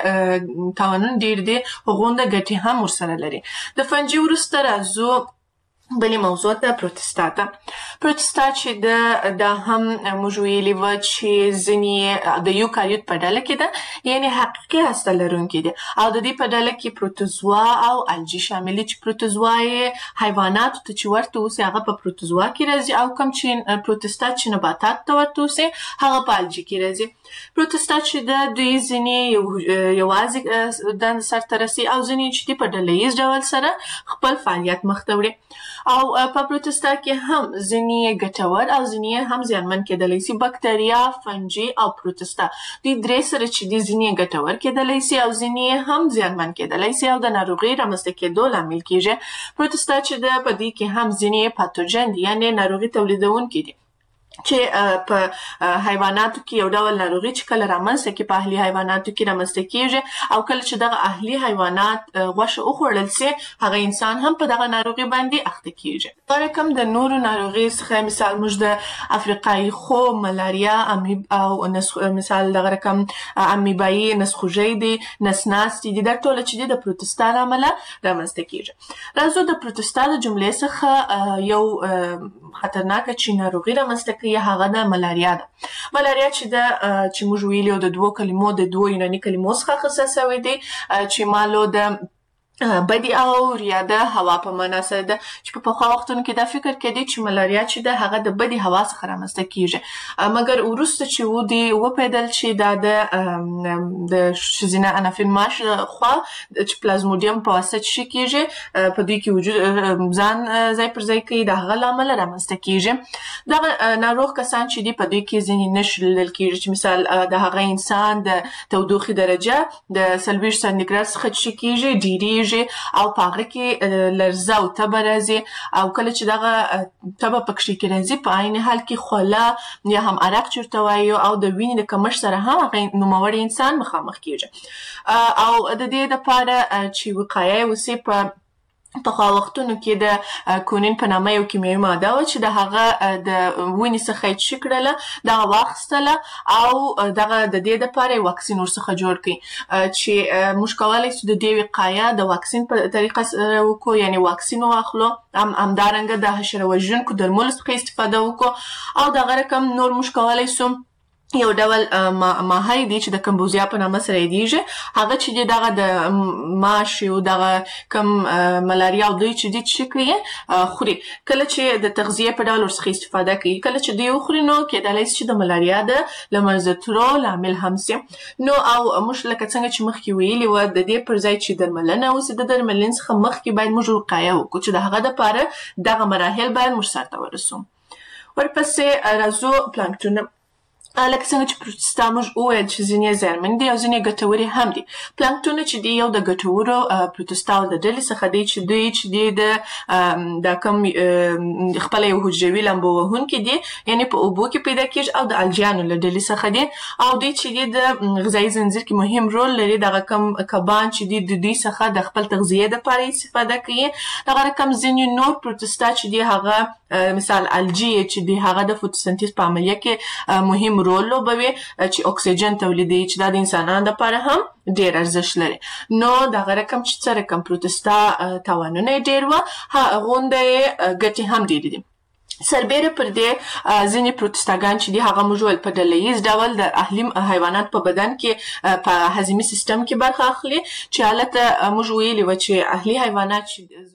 چې تاوانونه ډیر دي هغومره ګټې هم ورسره لري. د فنجي وروسته راځو بلې موضوع ته پروتستا ته. پروتستا چې ده دا هم موږ ویلي وه چې ځینې د یوکاریوت په ډله کې ده، یعنې حقیقي هسته لرونکي دي او د دې په ډله کې پروتوزوا او الجي شامل دي چې پروتوزوا یې حیواناتو ته چې ورته اوسي هغه په پروتوزوا کې راځي او کوم چې پروتستا چې نباتاتو ته ورته اوسي هغه په الجي کې راځي. پروتستا چې ده دوی ځینې یوازې دندې سرته رسي او ځینې چې دي په ډله ییز ډول سره خپل فعالیت مخته وړي. او په پروتستا کې هم ځینې ګټور او ځینې هم زیانمن کېدلی سي. بکتریا، فنجي او پروتستا دوی درې سره چې دي ځینې ګټور کېدلی سي او ځینې هم زیانمن کېدلی سي او د ناروغۍ رامنځته کېدو لامل کېږي. پروتستا چې ده په دې کې هم ځینې پاتوجن دي، یعنې ناروغي تولیدونکي دي چې په حیواناتو کې یو ډول ناروغي چې کله رامنځته کې په اهلي حیواناتو کې رامنځته کېږي او کله چې دغه اهلي حیوانات غوښه وخوړل سي هغه انسان هم په دغه ناروغي باندې اخته کېږي. دا رقم د نورو ناروغي څخه مثال موږ د افریقایي خوب، ملاریا او مثال دغه رقم امیبایي نسخوږی دي، نسناستي دي، دا ټوله چې دي د پروتستا له امله رامنځته کېږي. راځو د پروتستا د جملې څخه یو خطرناکه چې ناروغي رامنځته هغه د ملاریا ده. ملاریا چې ده چې موږ ویلي د دوو کلمو د دوو یوناني کلمو څخه اخیستل سوی دی چې مالو د بدی او ریاده هوا په معنا سره ده چې په پخوا وختونو کې دا فکر کېدی چې ملاریا چې ده هغه د بدی هوا څخه رامنځته کېږي، مګر وروسته چې ودی وپیدل چې دا د د ښځینه انافین ماش خوا چې پلازموډیم په واسطه چې کېږي په دوی کې وجود ځان ځای پر ځای کوي، د هغه له امله رامنځته کېږي. دغه ناروغ کسان چې دي په دوی کې ځینې نښې لیدل کېږي چې مثال د هغه انسان د تودوخې درجه د څلوېښت سانتي ګراد څخه چې کېږي ډېرېږي او په هغه کې لرزه او تبه راځي او کله چې دغه تبه په کښې کې راځي په عین حال کې خوله یا هم عرق چې ورته وایو او د وینې د کمښت سره هم هغه نوموړی انسان مخامخ کېږي. او د دې دپاره چې وقایه یې وسي په په خوا وختونو کې د کونین په نامه یو کیمیاوي ماده و چې د هغه د ونې څخه یې چی کړله، دغه واخیستله او دغه د دې دپاره یې واکسین ورڅخه جوړ کړي چې موږ کولی شو د دې وقایه د واکسین په طریقه سره وکړو، یعنې واکسین واخلو، همدارنګه د حشره وژونکو درملو څخه استفاده وکړو او دغه رقم نور موږ کولی شو یو ډول ماهی دی چې د کمبوزیا په نامه سره یادیږي، هغه چې دی دغه د ماش او دغه کم ملاریا او دوی چې دی چې کوي خوري، کله چې د تغذیه په ډول ورڅخه استفاده کوي، کله چې دوی وخوري نو کېدلی شي چې د ملاریا د له منځه تلو لامل هم سي. نو او موږ لکه څنګه چې مخکې ویلي وه د دې پر ځای چې درملنه وسي، د درملنې څخه مخکې باید موږ وقایه وکړو چې د هغه دپاره دغه مراحل باید موږ سرته ورسو. ورپسې راځو پلانکټون. لکه څنګه چې پروتستا موږ وویل چې ځینې یې زیانمن دي او ځینې یې ګټورې هم دي. پلانکټون چې دی یو د ګټورو پروتستا د ډلې څخه دی چې دوی چې دی د د کوم خپله یو حجروي لمبو وهونکي دي، یعنې په اوبو کې پیدا کېږي او د الجیانو له ډلې څخه دي او دوی چې دی د غذایي زنځیر کې مهم رول لري. دغه کوم کبان چې دي د دوی څخه د خپل تغذیې دپاره استفاده کوي. دغه رقم ځینې نور پروتستا چې دی هغه مثال الجی چې دی هغه د فوتوسنتیز په عملیه کې مهم رول لوبوي چې اکسیجن تولیدوي چې دا د انسانانو دپاره هم ډېر ارزښت لري. نو دغه رقم چې څه رقم پروتستا تاوانونه یې ډېر وه، هغونده یې ګټې هم ډېرې دي. سربیره پر دې ځینې پروتستاګان چې دي هغه موږ ویل په ډله ییز ډول د اهلي حیوانات په بدن کې په هضمي سیستم کې برخه اخلي، چې هلته موږ ویلي وه چې اهلي حیوانات چې